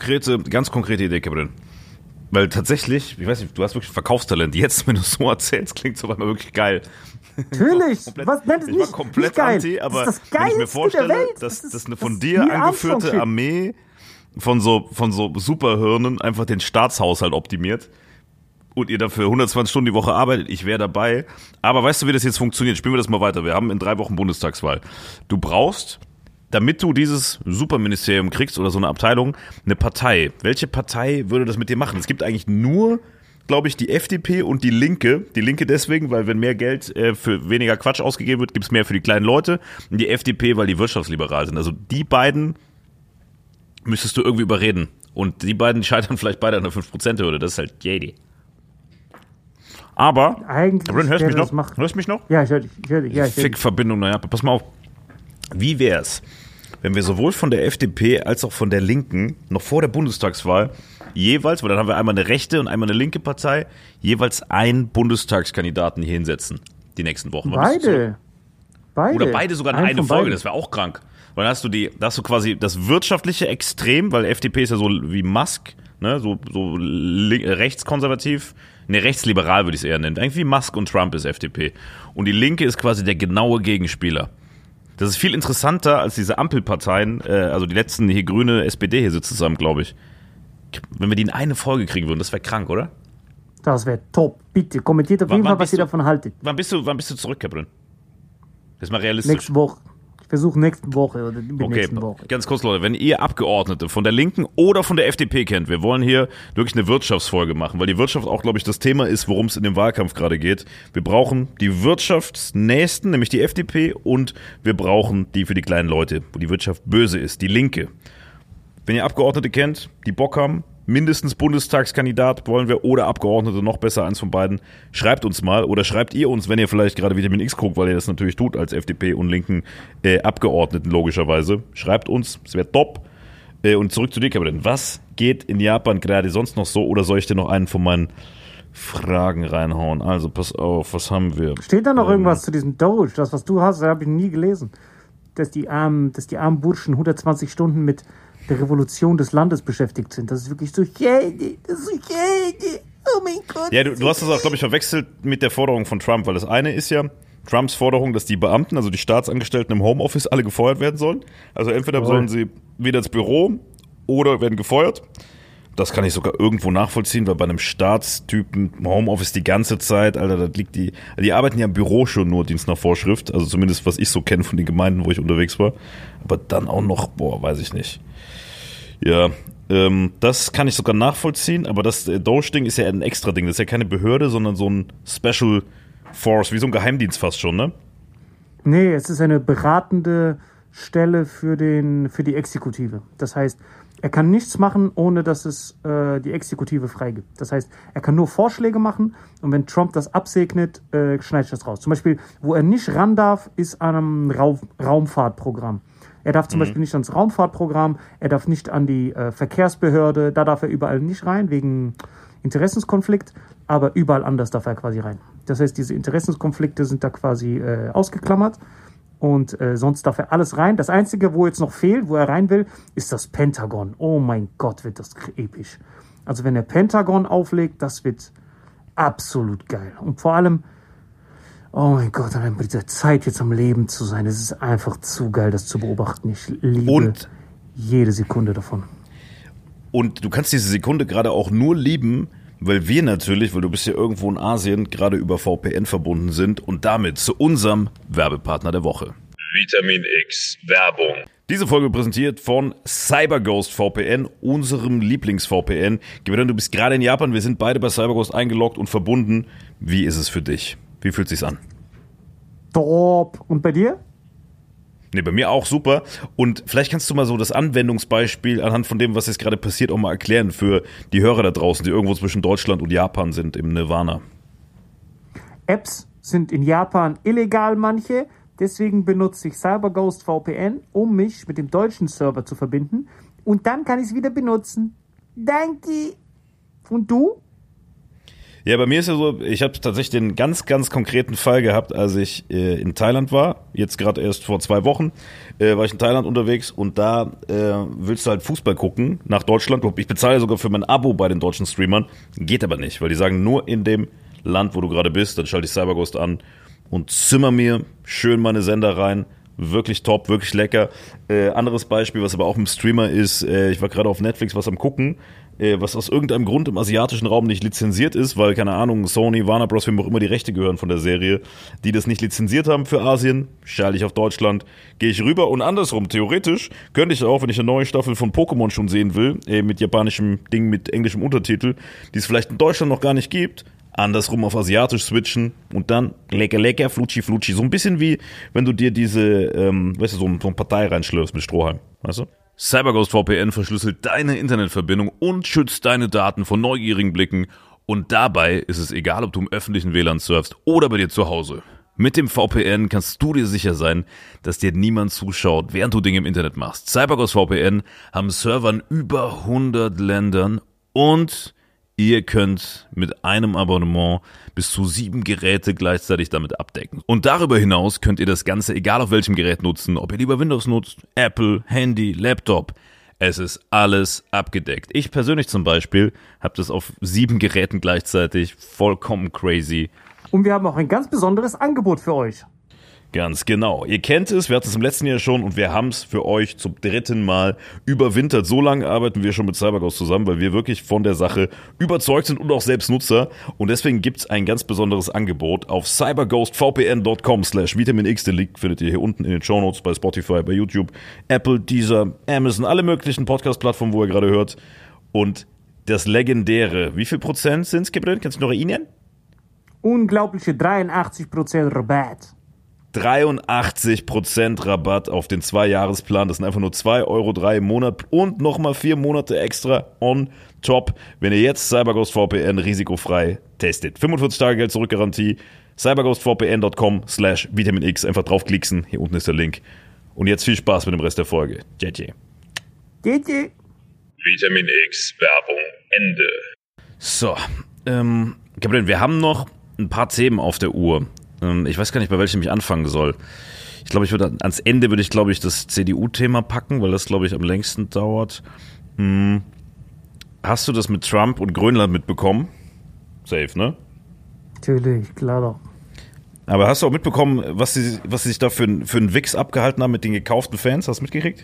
konkrete Idee, Captain. Weil tatsächlich, ich weiß nicht, du hast wirklich Verkaufstalent. Jetzt, wenn du es so erzählst, klingt es auf einmal wirklich geil. Natürlich. Ich war komplett geil. anti, aber das ist wenn ich mir vorstelle, dass dass eine von dir angeführte Armee von so Superhirnen einfach den Staatshaushalt optimiert und ihr dafür 120 Stunden die Woche arbeitet, ich wäre dabei. Aber weißt du, wie das jetzt funktioniert? Spielen wir das mal weiter. Wir haben in 3 Wochen Bundestagswahl. Du brauchst, damit du dieses Superministerium kriegst oder so eine Abteilung, eine Partei. Welche Partei würde das mit dir machen? Es gibt eigentlich nur, glaube ich, die FDP und die Linke. Die Linke deswegen, weil wenn mehr Geld für weniger Quatsch ausgegeben wird, gibt es mehr für die kleinen Leute. Und die FDP, weil die wirtschaftsliberal sind. Also die beiden müsstest du irgendwie überreden. Und die beiden scheitern vielleicht beide an der 5%-Hürde. Das ist halt JD. Aber, Eigentlich hörst du mich noch? machen. Hörst du mich noch? Ja, ich höre dich. Fick-Verbindung, naja, pass mal auf. Wie wär's, wenn wir sowohl von der FDP als auch von der Linken noch vor der Bundestagswahl jeweils, weil dann haben wir einmal eine rechte und einmal eine linke Partei, jeweils einen Bundestagskandidaten hier hinsetzen, die nächsten Wochen. Beide. Oder beide sogar in eine Folge, das wäre auch krank. Weil dann hast du quasi das wirtschaftliche Extrem, weil FDP ist ja so wie Musk, ne, so rechtskonservativ, ne, rechtsliberal würde ich es eher nennen. Eigentlich wie Musk und Trump ist FDP. Und die Linke ist quasi der genaue Gegenspieler. Das ist viel interessanter als diese Ampelparteien, also die letzten hier Grüne, SPD hier sitzen zusammen, glaube ich. Wenn wir die in eine Folge kriegen würden, das wäre krank, oder? Das wäre top. Bitte, kommentiert auf jeden Fall, was ihr davon haltet. Wann bist du zurück, Captain? Das ist mal realistisch. Nächste Woche. Ich versuche nächste Woche oder nächsten Woche. Ganz kurz, Leute, wenn ihr Abgeordnete von der Linken oder von der FDP kennt, wir wollen hier wirklich eine Wirtschaftsfolge machen, weil die Wirtschaft auch, glaube ich, das Thema ist, worum es in dem Wahlkampf gerade geht. Wir brauchen die Wirtschaftsnächsten, nämlich die FDP, und wir brauchen die für die kleinen Leute, wo die Wirtschaft böse ist, die Linke. Wenn ihr Abgeordnete kennt, die Bock haben, mindestens Bundestagskandidat wollen wir oder Abgeordnete, noch besser, eins von beiden, schreibt uns mal oder schreibt ihr uns, wenn ihr vielleicht gerade Vitamin X guckt, weil ihr das natürlich tut als FDP und linken Abgeordneten logischerweise. Schreibt uns, es wäre top. Und zurück zu dir, Captain. Was geht in Japan gerade sonst noch so, oder soll ich dir noch einen von meinen Fragen reinhauen? Also pass auf, was haben wir? Steht da noch irgendwas zu diesem Doge? Das, was du hast, habe ich nie gelesen. Dass die armen Burschen 120 Stunden mit der Revolution des Landes beschäftigt sind. Das ist wirklich so, oh mein Gott. Ja, du hast das auch, glaube ich, verwechselt mit der Forderung von Trump, weil das eine ist ja Trumps Forderung, dass die Beamten, also die Staatsangestellten im Homeoffice, alle gefeuert werden sollen. Also entweder sollen sie wieder ins Büro oder werden gefeuert. Das kann ich sogar irgendwo nachvollziehen, weil bei einem Staatstypen im Homeoffice die ganze Zeit, Alter, da liegt die arbeiten ja im Büro schon nur Dienst nach Vorschrift, also zumindest was ich so kenne von den Gemeinden, wo ich unterwegs war. Aber dann auch noch, weiß ich nicht. Ja, das kann ich sogar nachvollziehen, aber das Doge-Ding ist ja ein extra Ding. Das ist ja keine Behörde, sondern so ein Special Force, wie so ein Geheimdienst fast schon, ne? Nee, es ist eine beratende Stelle für die Exekutive. Das heißt, er kann nichts machen, ohne dass es die Exekutive freigibt. Das heißt, er kann nur Vorschläge machen, und wenn Trump das absegnet, schneidet das raus. Zum Beispiel, wo er nicht ran darf, ist an einem Raumfahrtprogramm. Er darf zum Beispiel nicht ans Raumfahrtprogramm, er darf nicht an die Verkehrsbehörde, da darf er überall nicht rein, wegen Interessenskonflikt, aber überall anders darf er quasi rein. Das heißt, diese Interessenskonflikte sind da quasi ausgeklammert, und sonst darf er alles rein. Das Einzige, wo jetzt noch fehlt, wo er rein will, ist das Pentagon. Oh mein Gott, wird das episch. Also wenn er Pentagon auflegt, das wird absolut geil. Und vor allem, oh mein Gott, an dieser Zeit jetzt am Leben zu sein, es ist einfach zu geil, das zu beobachten. Ich liebe jede Sekunde davon. Und du kannst diese Sekunde gerade auch nur lieben, weil wir natürlich, weil du bist ja irgendwo in Asien, gerade über VPN verbunden sind und damit zu unserem Werbepartner der Woche. Vitamin X Werbung. Diese Folge präsentiert von CyberGhost VPN, unserem Lieblings-VPN. Gewinner, du bist gerade in Japan, wir sind beide bei CyberGhost eingeloggt und verbunden. Wie ist es für dich? Wie fühlt es sich an? Top. Und bei dir? Nee, bei mir auch super. Und vielleicht kannst du mal so das Anwendungsbeispiel anhand von dem, was jetzt gerade passiert, auch mal erklären für die Hörer da draußen, die irgendwo zwischen Deutschland und Japan sind, im Nirvana. Apps sind in Japan illegal, manche. Deswegen benutze ich CyberGhost VPN, um mich mit dem deutschen Server zu verbinden. Und dann kann ich es wieder benutzen. Danke. Und du? Ja, bei mir ist ja so, ich habe tatsächlich den ganz, ganz konkreten Fall gehabt, als ich in Thailand war. Jetzt gerade erst vor 2 Wochen war ich in Thailand unterwegs, und da willst du halt Fußball gucken nach Deutschland. Ich bezahle sogar für mein Abo bei den deutschen Streamern. Geht aber nicht, weil die sagen, nur in dem Land, wo du gerade bist, dann schalte ich CyberGhost an und zimmer mir schön meine Sender rein. Wirklich top, wirklich lecker. Anderes Beispiel, was aber auch im Streamer ist, ich war gerade auf Netflix was am gucken, was aus irgendeinem Grund im asiatischen Raum nicht lizenziert ist, weil, keine Ahnung, Sony, Warner Bros., wem auch immer die Rechte gehören von der Serie, die das nicht lizenziert haben für Asien, schalte ich auf Deutschland, gehe ich rüber und andersrum, theoretisch, könnte ich auch, wenn ich eine neue Staffel von Pokémon schon sehen will, mit japanischem Ding, mit englischem Untertitel, die es vielleicht in Deutschland noch gar nicht gibt, andersrum auf asiatisch switchen und dann lecker, flutschi, so ein bisschen wie, wenn du dir diese, weißt du, so ein Partei reinschlürfst mit Strohhalm, weißt du? CyberGhost VPN verschlüsselt deine Internetverbindung und schützt deine Daten vor neugierigen Blicken und dabei ist es egal, ob du im öffentlichen WLAN surfst oder bei dir zu Hause. Mit dem VPN kannst du dir sicher sein, dass dir niemand zuschaut, während du Dinge im Internet machst. CyberGhost VPN haben Server in über 100 Ländern und ihr könnt mit einem Abonnement bis zu 7 Geräte gleichzeitig damit abdecken. Und darüber hinaus könnt ihr das Ganze egal auf welchem Gerät nutzen, ob ihr lieber Windows nutzt, Apple, Handy, Laptop. Es ist alles abgedeckt. Ich persönlich zum Beispiel habe das auf 7 Geräten gleichzeitig, vollkommen crazy. Und wir haben auch ein ganz besonderes Angebot für euch. Ganz genau. Ihr kennt es, wir hatten es im letzten Jahr schon und wir haben es für euch zum 3. Mal überwintert. So lange arbeiten wir schon mit CyberGhost zusammen, weil wir wirklich von der Sache überzeugt sind und auch selbst Nutzer. Und deswegen gibt es ein ganz besonderes Angebot auf cyberghostvpn.com/vitaminx. Den Link findet ihr hier unten in den Shownotes bei Spotify, bei YouTube, Apple, Deezer, Amazon, alle möglichen Podcast-Plattformen, wo ihr gerade hört. Und das legendäre, wie viel Prozent sind es, Gabriel? Kannst du noch erinnern? Unglaubliche 83% Rabatt. 83% Rabatt auf den 2-Jahresplan. Das sind einfach nur 2,03 € im Monat und nochmal 4 Monate extra on top, wenn ihr jetzt CyberGhost VPN risikofrei testet. 45 Tage Geld zurück Garantie. cyberghostvpn.com/vitaminx. Einfach draufklicken. Hier unten ist der Link. Und jetzt viel Spaß mit dem Rest der Folge. JJ. JJ. Vitamin X Werbung Ende. So, Gabriel, wir haben noch ein paar Themen auf der Uhr. Ich weiß gar nicht, bei welchem ich anfangen soll. Ich glaube, ans Ende würde ich, glaube ich, das CDU-Thema packen, weil das, glaube ich, am längsten dauert. Hast du das mit Trump und Grönland mitbekommen? Safe, ne? Natürlich, klar doch. Aber hast du auch mitbekommen, was sie sich da für einen Wix abgehalten haben mit den gekauften Fans? Hast du mitgekriegt?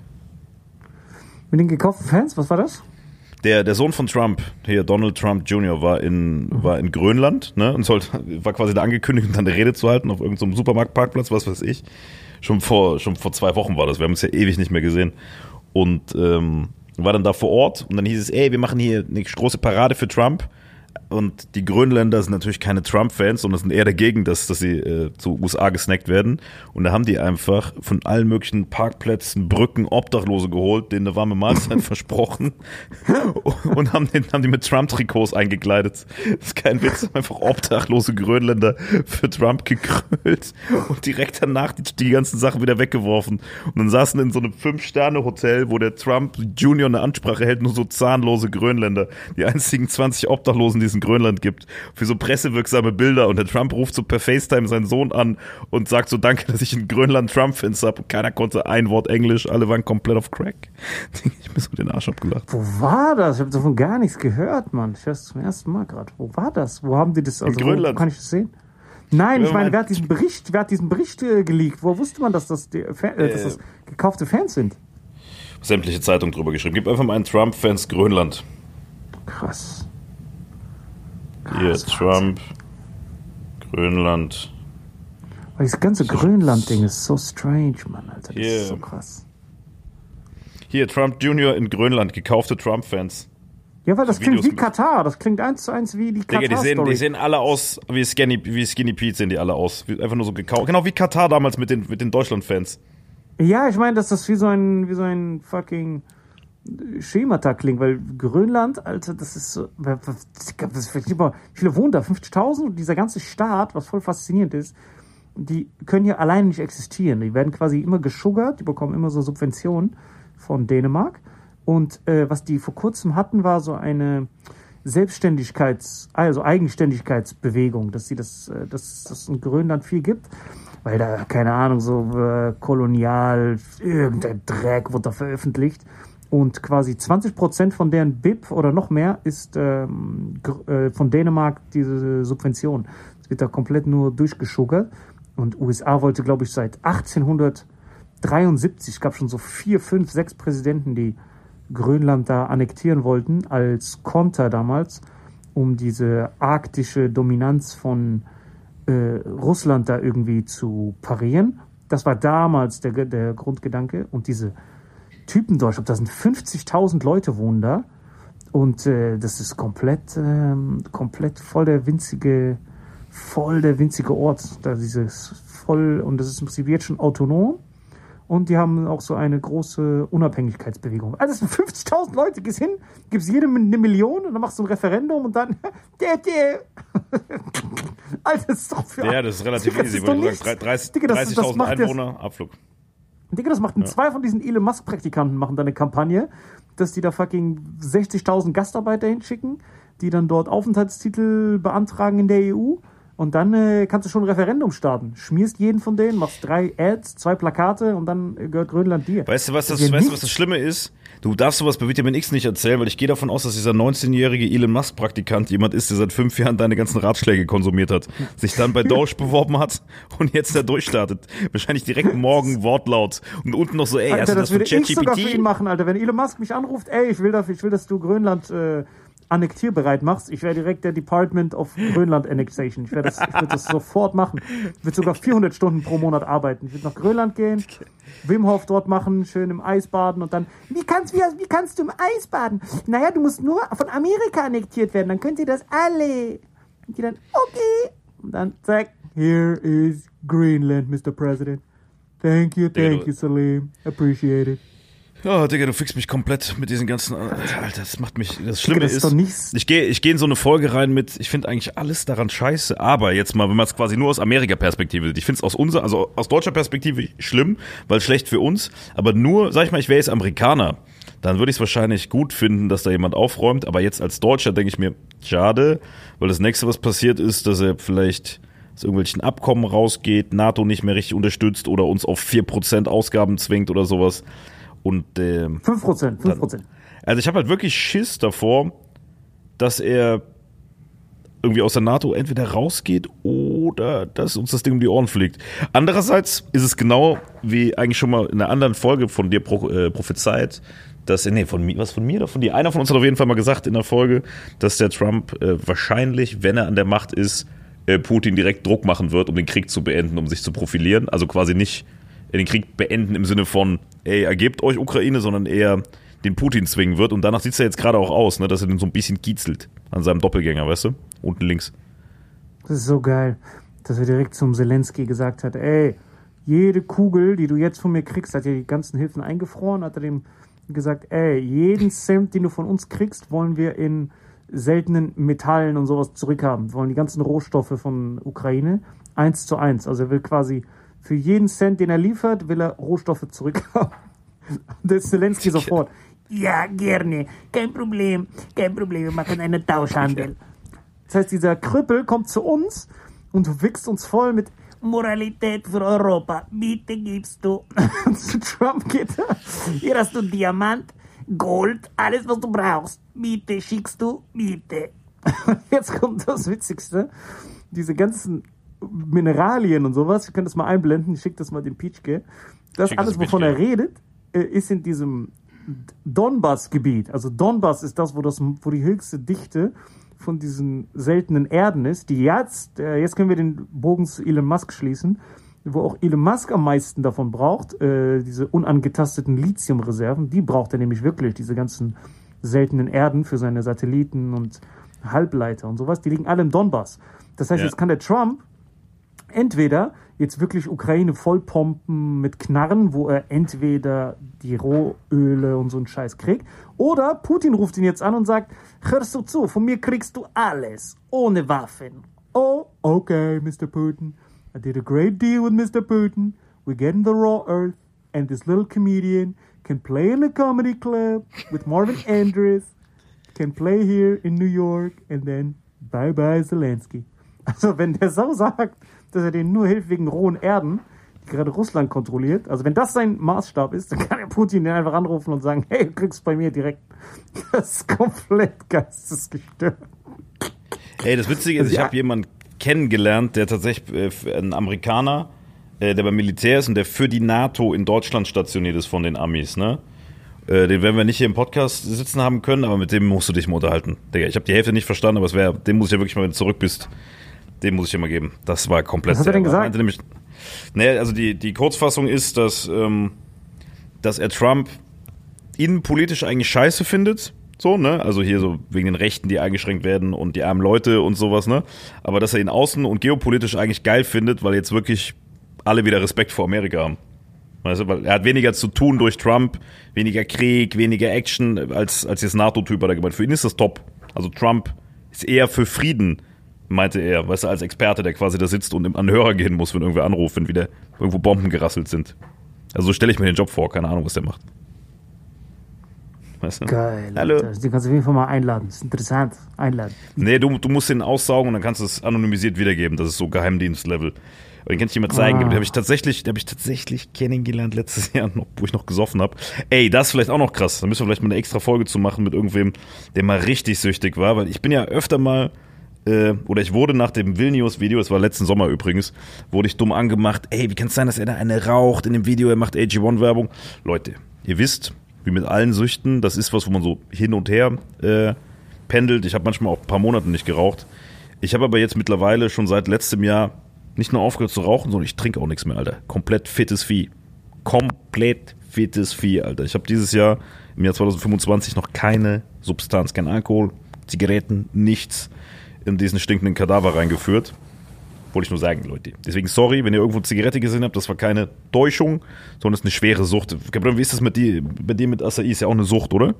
Mit den gekauften Fans? Was war das? Der Sohn von Trump, hier Donald Trump Jr., war in Grönland, ne, und war quasi da angekündigt, dann eine Rede zu halten auf irgendeinem Supermarktparkplatz, was weiß ich. Schon vor 2 Wochen war das, wir haben uns ja ewig nicht mehr gesehen. Und war dann da vor Ort und dann hieß es, wir machen hier eine große Parade für Trump. Und die Grönländer sind natürlich keine Trump-Fans, sondern sind eher dagegen, dass sie zu USA gesnackt werden. Und da haben die einfach von allen möglichen Parkplätzen, Brücken, Obdachlose geholt, denen eine warme Mahlzeit versprochen und haben die mit Trump-Trikots eingekleidet. Das ist kein Witz, einfach obdachlose Grönländer für Trump gekrölt und direkt danach die ganzen Sachen wieder weggeworfen. Und dann saßen in so einem 5-Sterne-Hotel, wo der Trump Junior eine Ansprache hält, nur so zahnlose Grönländer. Die einzigen 20 Obdachlosen, die es in Grönland gibt, für so pressewirksame Bilder und der Trump ruft so per FaceTime seinen Sohn an und sagt so, danke, dass ich in Grönland Trump-Fans habe und keiner konnte ein Wort Englisch, alle waren komplett auf Crack. Ich bin so den Arsch abgelacht. Wo war das? Ich habe davon gar nichts gehört, Mann. Ich höre es zum ersten Mal gerade. Wo war das? Wo haben die das? Also, in Grönland. Wo kann ich das sehen? Nein, ich meine, wer hat diesen Bericht geleakt? Wo wusste man, dass das gekaufte Fans sind? Sämtliche Zeitungen drüber geschrieben. Gib einfach mal einen Trump-Fans Grönland. Krass. Hier, Trump, Grönland. Aber dieses ganze Grönland-Ding ist so strange, Mann, Alter. Das ist so krass. Hier, Trump Junior in Grönland, gekaufte Trump-Fans. Ja, weil das klingt wie Katar. Das klingt 1:1 wie die Katar-Story. Die sehen alle aus wie Skinny Pete, sehen die alle aus. Einfach nur so gekauft. Genau wie Katar damals mit den Deutschland-Fans. Ja, ich meine, dass das wie so ein fucking Schemata klingt, weil Grönland, Alter, das ist so, wie viele wohnen da? 50.000? Und dieser ganze Staat, was voll faszinierend ist, die können hier alleine nicht existieren. Die werden quasi immer geschuggert, die bekommen immer so Subventionen von Dänemark. Und was die vor kurzem hatten, war so eine Eigenständigkeitsbewegung, dass es in Grönland viel gibt, weil da, keine Ahnung, so kolonial, irgendein Dreck wird da veröffentlicht. Und quasi 20% von deren BIP oder noch mehr ist von Dänemark diese Subvention. Es wird da komplett nur durchgeschuggert. Und USA wollte, glaube ich, seit 1873, es gab schon so 4, 5, 6 Präsidenten, die Grönland da annektieren wollten, als Konter damals, um diese arktische Dominanz von Russland da irgendwie zu parieren. Das war damals der Grundgedanke. Und diese Typen dort, ich glaube, da sind 50.000 Leute wohnen da. Und das ist komplett voll der winzige Ort. Da und das ist im Prinzip jetzt schon autonom. Und die haben auch so eine große Unabhängigkeitsbewegung. Also es sind 50.000 Leute, gehst hin, gibst jedem eine Million und dann machst du ein Referendum und dann Alter, das ist doch für... Ja, das ist relativ easy, würde ich sagen. 30.000 Einwohner, Abflug. Digga, das macht zwei von diesen Elon Musk-Praktikanten machen da eine Kampagne, dass die da fucking 60.000 Gastarbeiter hinschicken, die dann dort Aufenthaltstitel beantragen in der EU. Und dann kannst du schon ein Referendum starten. Schmierst jeden von denen, machst 3 Ads, 2 Plakate und dann gehört Grönland dir. Weißt du, was das Schlimme ist? Du darfst sowas bei Vitamin X nicht erzählen, weil ich gehe davon aus, dass dieser 19-jährige Elon Musk-Praktikant jemand ist, der seit 5 Jahren deine ganzen Ratschläge konsumiert hat, sich dann bei Doge beworben hat und jetzt da durchstartet. Wahrscheinlich direkt morgen Wortlaut und unten noch so, ey, Alter, hast du das von würde ich sogar für ihn ChatGPT? machen, Alter. Wenn Elon Musk mich anruft, ey, ich will, dass du Grönland annektierbereit machst, ich wäre direkt der Department of Grönland Annexation. Ich würde das sofort machen. Ich würde sogar 400 Stunden pro Monat arbeiten. Ich würde nach Grönland gehen, Wim Hof dort machen, schön im Eis baden und dann, wie kannst du im Eis baden? Naja, du musst nur von Amerika annektiert werden, dann könnt ihr das alle. Und die dann, okay. Und dann, zack, here is Greenland, Mr. President. Thank you, Salim. Appreciate it. Ja, Digga, du fickst mich komplett mit diesen ganzen... Alter, das macht mich... Das Schlimme Digga, das ist doch nichts. Ich gehe in so eine Folge rein mit, ich finde eigentlich alles daran scheiße, aber jetzt mal, wenn man es quasi nur aus Amerika-Perspektive sieht, ich finde es aus deutscher Perspektive schlimm, weil schlecht für uns, aber nur, sag ich mal, ich wäre jetzt Amerikaner, dann würde ich es wahrscheinlich gut finden, dass da jemand aufräumt, aber jetzt als Deutscher denke ich mir, schade, weil das nächste, was passiert ist, dass er vielleicht aus irgendwelchen Abkommen rausgeht, NATO nicht mehr richtig unterstützt oder uns auf 4% Ausgaben zwingt oder sowas. Und 5%. Also ich habe halt wirklich Schiss davor, dass er irgendwie aus der NATO entweder rausgeht oder dass uns das Ding um die Ohren fliegt. Andererseits ist es genau wie eigentlich schon mal in einer anderen Folge von dir prophezeit, dass, von mir oder von dir? Einer von uns hat auf jeden Fall mal gesagt in der Folge, dass der Trump wahrscheinlich, wenn er an der Macht ist, Putin direkt Druck machen wird, um den Krieg zu beenden, um sich zu profilieren. Also quasi nicht den Krieg beenden im Sinne von, ey, ergebt euch Ukraine, sondern eher den Putin zwingen wird. Und danach sieht es ja jetzt gerade auch aus, ne, dass er den so ein bisschen kiezelt an seinem Doppelgänger, weißt du? Unten links. Das ist so geil, dass er direkt zum Zelensky gesagt hat, ey, jede Kugel, die du jetzt von mir kriegst, hat ja die ganzen Hilfen eingefroren, hat er dem gesagt, ey, jeden Cent, den du von uns kriegst, wollen wir in seltenen Metallen und sowas zurückhaben. Wir wollen die ganzen Rohstoffe von Ukraine 1:1. Also er will quasi für jeden Cent, den er liefert, will er Rohstoffe zurückhaben. Der Zelensky sofort. Ja, gerne. Kein Problem. Wir machen einen Tauschhandel. Das heißt, dieser Krüppel kommt zu uns und wichst uns voll mit Moralität für Europa. Bitte gibst du. Zu Trump geht er. Hier hast du Diamant, Gold, alles, was du brauchst. Bitte schickst du, bitte. Jetzt kommt das Witzigste. Diese ganzen Mineralien und sowas, ich kann das mal einblenden, ich schicke das mal dem Pietschke. Das alles, wovon er redet, ist in diesem Donbass-Gebiet. Also Donbass ist das, wo die höchste Dichte von diesen seltenen Erden ist, die jetzt können wir den Bogen zu Elon Musk schließen, wo auch Elon Musk am meisten davon braucht, diese unangetasteten Lithiumreserven, die braucht er nämlich wirklich, diese ganzen seltenen Erden für seine Satelliten und Halbleiter und sowas, die liegen alle im Donbass. Das heißt, jetzt kann der Trump entweder jetzt wirklich Ukraine vollpumpen mit Knarren, wo er entweder die Rohöle und so einen Scheiß kriegt, oder Putin ruft ihn jetzt an und sagt, hörst du zu, von mir kriegst du alles, ohne Waffen. Oh, okay, Mr. Putin. I did a great deal with Mr. Putin. We're getting the raw earth, and this little comedian can play in a comedy club with Marvin Andrews, can play here in New York, and then bye-bye Zelensky. Also wenn der so sagt, dass er denen nur hilft wegen rohen Erden, die gerade Russland kontrolliert, also wenn das sein Maßstab ist, dann kann der Putin den einfach anrufen und sagen, hey, du kriegst bei mir direkt. Das ist komplett geistesgestört. Hey, das Witzige ist, ich habe jemanden kennengelernt, der tatsächlich ein Amerikaner, der beim Militär ist und der für die NATO in Deutschland stationiert ist von den Amis, ne? Den werden wir nicht hier im Podcast sitzen haben können, aber mit dem musst du dich mal unterhalten. Digga, ich habe die Hälfte nicht verstanden, aber den muss ich ja wirklich mal, wenn du zurück bist, den muss ich dir mal geben. Das war komplett... Was hat er denn gesagt? Also die Kurzfassung ist, dass er Trump innenpolitisch eigentlich scheiße findet, so, ne? Also hier so wegen den Rechten, die eingeschränkt werden und die armen Leute und sowas, ne? Aber dass er ihn außen- und geopolitisch eigentlich geil findet, weil jetzt wirklich alle wieder Respekt vor Amerika haben. Weißt du, weil er hat weniger zu tun durch Trump, weniger Krieg, weniger Action als jetzt NATO-Typ hat er gemeint. Für ihn ist das top. Also Trump ist eher für Frieden, meinte er, weißt du, als Experte, der quasi da sitzt und an den Hörer gehen muss, wenn irgendwer anruft, wenn wieder irgendwo Bomben gerasselt sind. Also so stelle ich mir den Job vor, keine Ahnung, was der macht. Weißt du? Geil. Hallo. Alter. Den kannst du auf jeden Fall mal einladen. Das ist interessant. Einladen. Nee, du musst den aussaugen und dann kannst du es anonymisiert wiedergeben. Das ist so Geheimdienstlevel. Und den kann ich dir mal zeigen. Den habe ich tatsächlich kennengelernt letztes Jahr, wo ich noch gesoffen habe. Ey, das ist vielleicht auch noch krass. Da müssen wir vielleicht mal eine extra Folge zu machen mit irgendwem, der mal richtig süchtig war. Weil ich bin ja öfter mal, oder ich wurde nach dem Vilnius-Video, das war letzten Sommer übrigens, wurde ich dumm angemacht. Ey, wie kann es sein, dass er da eine raucht in dem Video? Er macht AG1-Werbung. Leute, ihr wisst, wie mit allen Süchten, das ist was, wo man so hin und her pendelt. Ich habe manchmal auch ein paar Monate nicht geraucht. Ich habe aber jetzt mittlerweile schon seit letztem Jahr nicht nur aufgehört zu rauchen, sondern ich trinke auch nichts mehr, Alter. Komplett fittes Vieh. Komplett fittes Vieh, Alter. Ich habe dieses Jahr, im Jahr 2025, noch keine Substanz, kein Alkohol, Zigaretten, nichts in diesen stinkenden Kadaver reingeführt. Wollte ich nur sagen, Leute. Deswegen sorry, wenn ihr irgendwo Zigarette gesehen habt, das war keine Täuschung, sondern es ist eine schwere Sucht. Gabriel, wie ist das bei dir mit Acai? Ist ja auch eine Sucht, oder?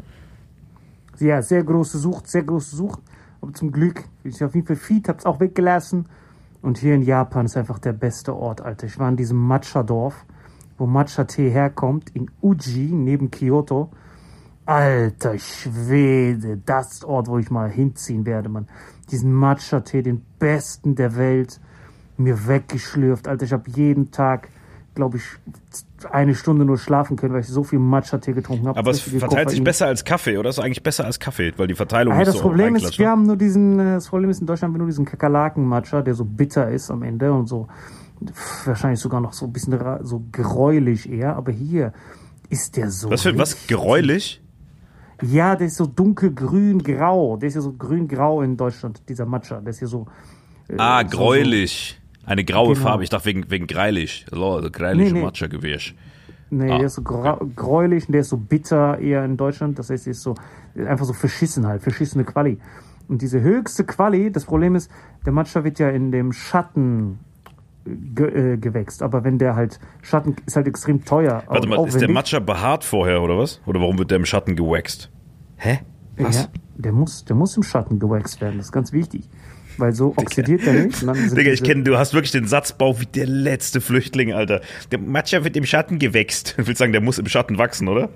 Ja, sehr große Sucht, sehr große Sucht. Aber zum Glück, ich auf jeden Fall Feed, hab's auch weggelassen. Und hier in Japan ist einfach der beste Ort, Alter. Ich war in diesem Matcha-Dorf, wo Matcha-Tee herkommt, in Uji, neben Kyoto. Alter Schwede, das ist der Ort, wo ich mal hinziehen werde, Mann. Diesen Matcha-Tee, den besten der Welt, mir weggeschlürft, Alter. Ich habe jeden Tag, glaube ich, 1 Stunde nur schlafen können, weil ich so viel Matcha-Tee getrunken habe. Aber es verteilt sich besser als Kaffee, oder? Ist eigentlich besser als Kaffee, weil die Verteilung ist das so Problem ist, wir ne? haben nur das Problem ist, in Deutschland haben wir nur diesen Kakerlaken-Matcha, der so bitter ist am Ende und so, wahrscheinlich sogar noch so ein bisschen so gräulich eher, aber hier ist der so. Was? Gräulich? Ja, der ist so dunkelgrün-grau. Der ist ja so grün-grau in Deutschland, dieser Matcha. Der ist ja so. Gräulich. Eine graue Genau. Farbe. Ich dachte wegen greilich. Also greiliche Matcha-Gewäsch. Nee, der ist so gräulich und der ist so bitter eher in Deutschland. Das heißt, der ist so einfach so verschissen halt, verschissene Quali. Und diese höchste Quali, das Problem ist, der Matcha wird ja in dem Schatten gewächst. Aber wenn der halt, Schatten ist halt extrem teuer. Warte mal, ist der Matcha behaart vorher oder was? Oder warum wird der im Schatten gewaxt? Hä? Was? Ja, der muss im Schatten gewaxt werden. Das ist ganz wichtig. Weil so oxidiert der nicht. Und dann sind Digga, du hast wirklich den Satzbau wie der letzte Flüchtling, Alter. Der Matcha wird im Schatten gewächst. Ich will sagen, der muss im Schatten wachsen, oder?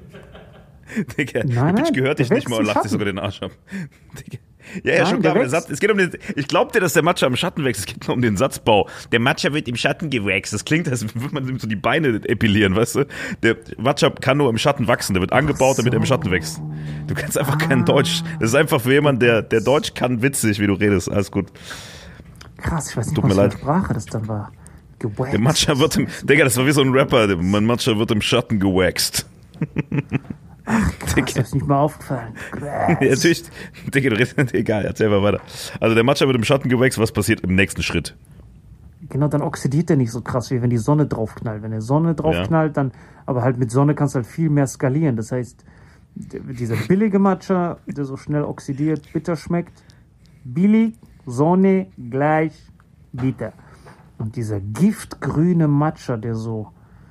Digga, nein, ich gehört dich nicht mal und lacht dich sogar den Arsch ab. Digga. Ja, schon klar, aber es geht um den, ich glaub dir, dass der Matcha im Schatten wächst, es geht nur um den Satzbau. Der Matcha wird im Schatten gewächst. Das klingt, als würde man so die Beine epilieren, weißt du? Der Matcha kann nur im Schatten wachsen, der wird angebaut, damit er im Schatten wächst. Du kannst einfach kein Deutsch. Das ist einfach für jemanden, der Deutsch kann, witzig, wie du redest. Alles gut. Krass, ich weiß nicht, was für eine Sprache das dann war. Gewaxt. Der Matcha wird Digga, das war wie so ein Rapper. Mein Matcha wird im Schatten gewaxt. Ach, krass, das ist nicht mal aufgefallen. Ja, natürlich, Digga, du redest, egal, erzähl mal weiter. Also der Matcha wird im Schatten gewaxt, was passiert im nächsten Schritt? Genau, dann oxidiert der nicht so krass, wie wenn die Sonne draufknallt. Wenn die Sonne draufknallt, dann, aber halt mit Sonne kannst du halt viel mehr skalieren. Das heißt, dieser billige Matcha, der so schnell oxidiert, bitter schmeckt, billig, Sonne gleich bitter. Und dieser giftgrüne Matcha, der so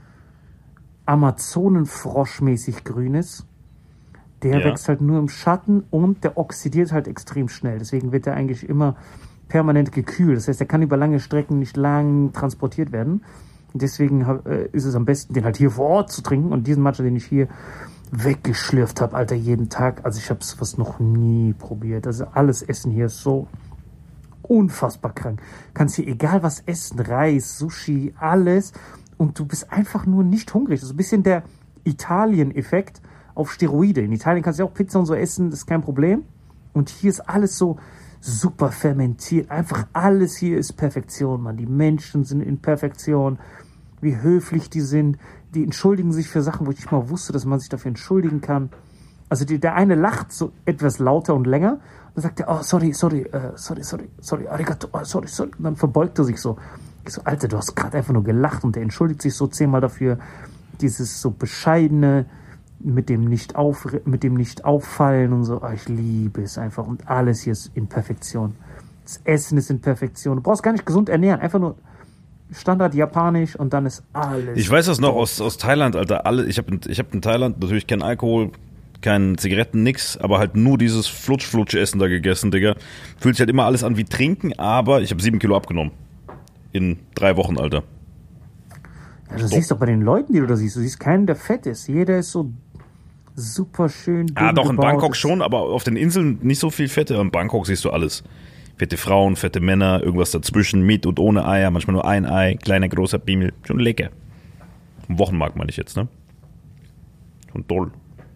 Amazonenfroschmäßig grün ist, der wächst halt nur im Schatten und der oxidiert halt extrem schnell. Deswegen wird der eigentlich immer permanent gekühlt. Das heißt, der kann über lange Strecken nicht lang transportiert werden. Und deswegen ist es am besten, den halt hier vor Ort zu trinken. Und diesen Matcha, den ich hier weggeschlürft habe, Alter, jeden Tag. Also ich habe sowas noch nie probiert. Also alles Essen hier ist so unfassbar krank. Kannst hier egal was essen, Reis, Sushi, alles. Und du bist einfach nur nicht hungrig. Das ist ein bisschen der Italien-Effekt auf Steroide. In Italien kannst du ja auch Pizza und so essen, das ist kein Problem. Und hier ist alles so super fermentiert. Einfach alles hier ist Perfektion, Mann. Die Menschen sind in Perfektion. wie höflich die sind. Die entschuldigen sich für Sachen, wo ich nicht mal wusste, dass man sich dafür entschuldigen kann. Also der eine lacht so etwas lauter und länger. Dann sagt er, oh, sorry, arigato, sorry. Und dann verbeugt er sich so. Ich so, Alter, du hast gerade einfach nur gelacht. Und der entschuldigt sich so 10-mal dafür. Dieses so bescheidene, mit dem nicht auffallen und so. Oh, ich liebe es einfach. Und alles hier ist in Perfektion. Das Essen ist in Perfektion. Du brauchst gar nicht gesund ernähren. Einfach nur Standard japanisch und dann ist alles. Ich weiß das noch aus Thailand, Alter. Ich hab in Thailand natürlich keinen Alkohol, keine Zigaretten, nix, aber halt nur dieses Flutsch-Essen da gegessen, Digga. Fühlt sich halt immer alles an wie Trinken, aber ich habe 7 Kilo abgenommen. In 3 Wochen, Alter. Ja, du siehst doch bei den Leuten, die du da siehst, du siehst keinen, der fett ist. Jeder ist so super schön. Ah, doch, in Bangkok schon, aber auf den Inseln nicht so viel Fette. In Bangkok siehst du alles. Fette Frauen, fette Männer, irgendwas dazwischen, mit und ohne Eier, manchmal nur ein Ei, kleiner, großer Bimmel. Schon lecker. Im Wochenmarkt meine ich jetzt, ne? Schon toll.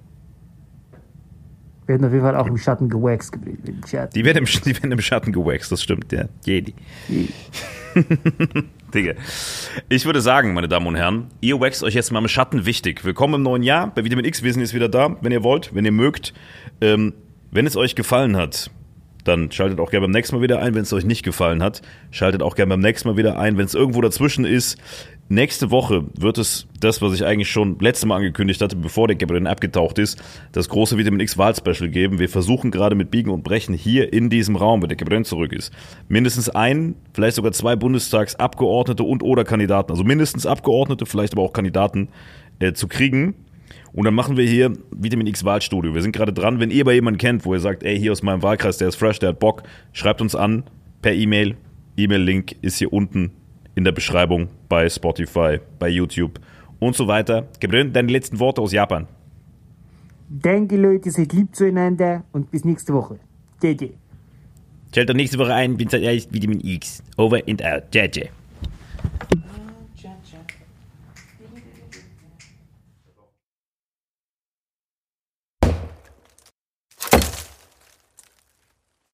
Werden auf jeden Fall auch im Schatten gewaxt geblieben. Die werden im Schatten gewaxt, das stimmt, ja. Jedi. Digga. Ich würde sagen, meine Damen und Herren, ihr waxt euch jetzt mal im Schatten wichtig. Willkommen im neuen Jahr. Bei Vitamin X, wir sind jetzt wieder da, wenn ihr wollt, wenn ihr mögt. Wenn es euch gefallen hat, dann schaltet auch gerne beim nächsten Mal wieder ein. Wenn es euch nicht gefallen hat, schaltet auch gerne beim nächsten Mal wieder ein. Wenn es irgendwo dazwischen ist, nächste Woche wird es das, was ich eigentlich schon letztes Mal angekündigt hatte, bevor der Gabriel abgetaucht ist, das große Vitamin X Wahl-Special geben. Wir versuchen gerade mit Biegen und Brechen hier in diesem Raum, wenn der Gabriel zurück ist, mindestens ein, vielleicht sogar 2 Bundestagsabgeordnete und oder Kandidaten, also mindestens Abgeordnete, vielleicht aber auch Kandidaten zu kriegen. Und dann machen wir hier Vitamin X Wahlstudio. Wir sind gerade dran, wenn ihr bei jemanden kennt, wo ihr sagt, ey, hier aus meinem Wahlkreis, der ist fresh, der hat Bock, schreibt uns an per E-Mail. E-Mail-Link ist hier unten in der Beschreibung bei Spotify, bei YouTube und so weiter. Gabriel, deine letzten Worte aus Japan. Danke, Leute, seid lieb zueinander und bis nächste Woche. JJ. Schaltet nächste Woche ein, wenn es heißt Vitamin X. Over and out. JJ.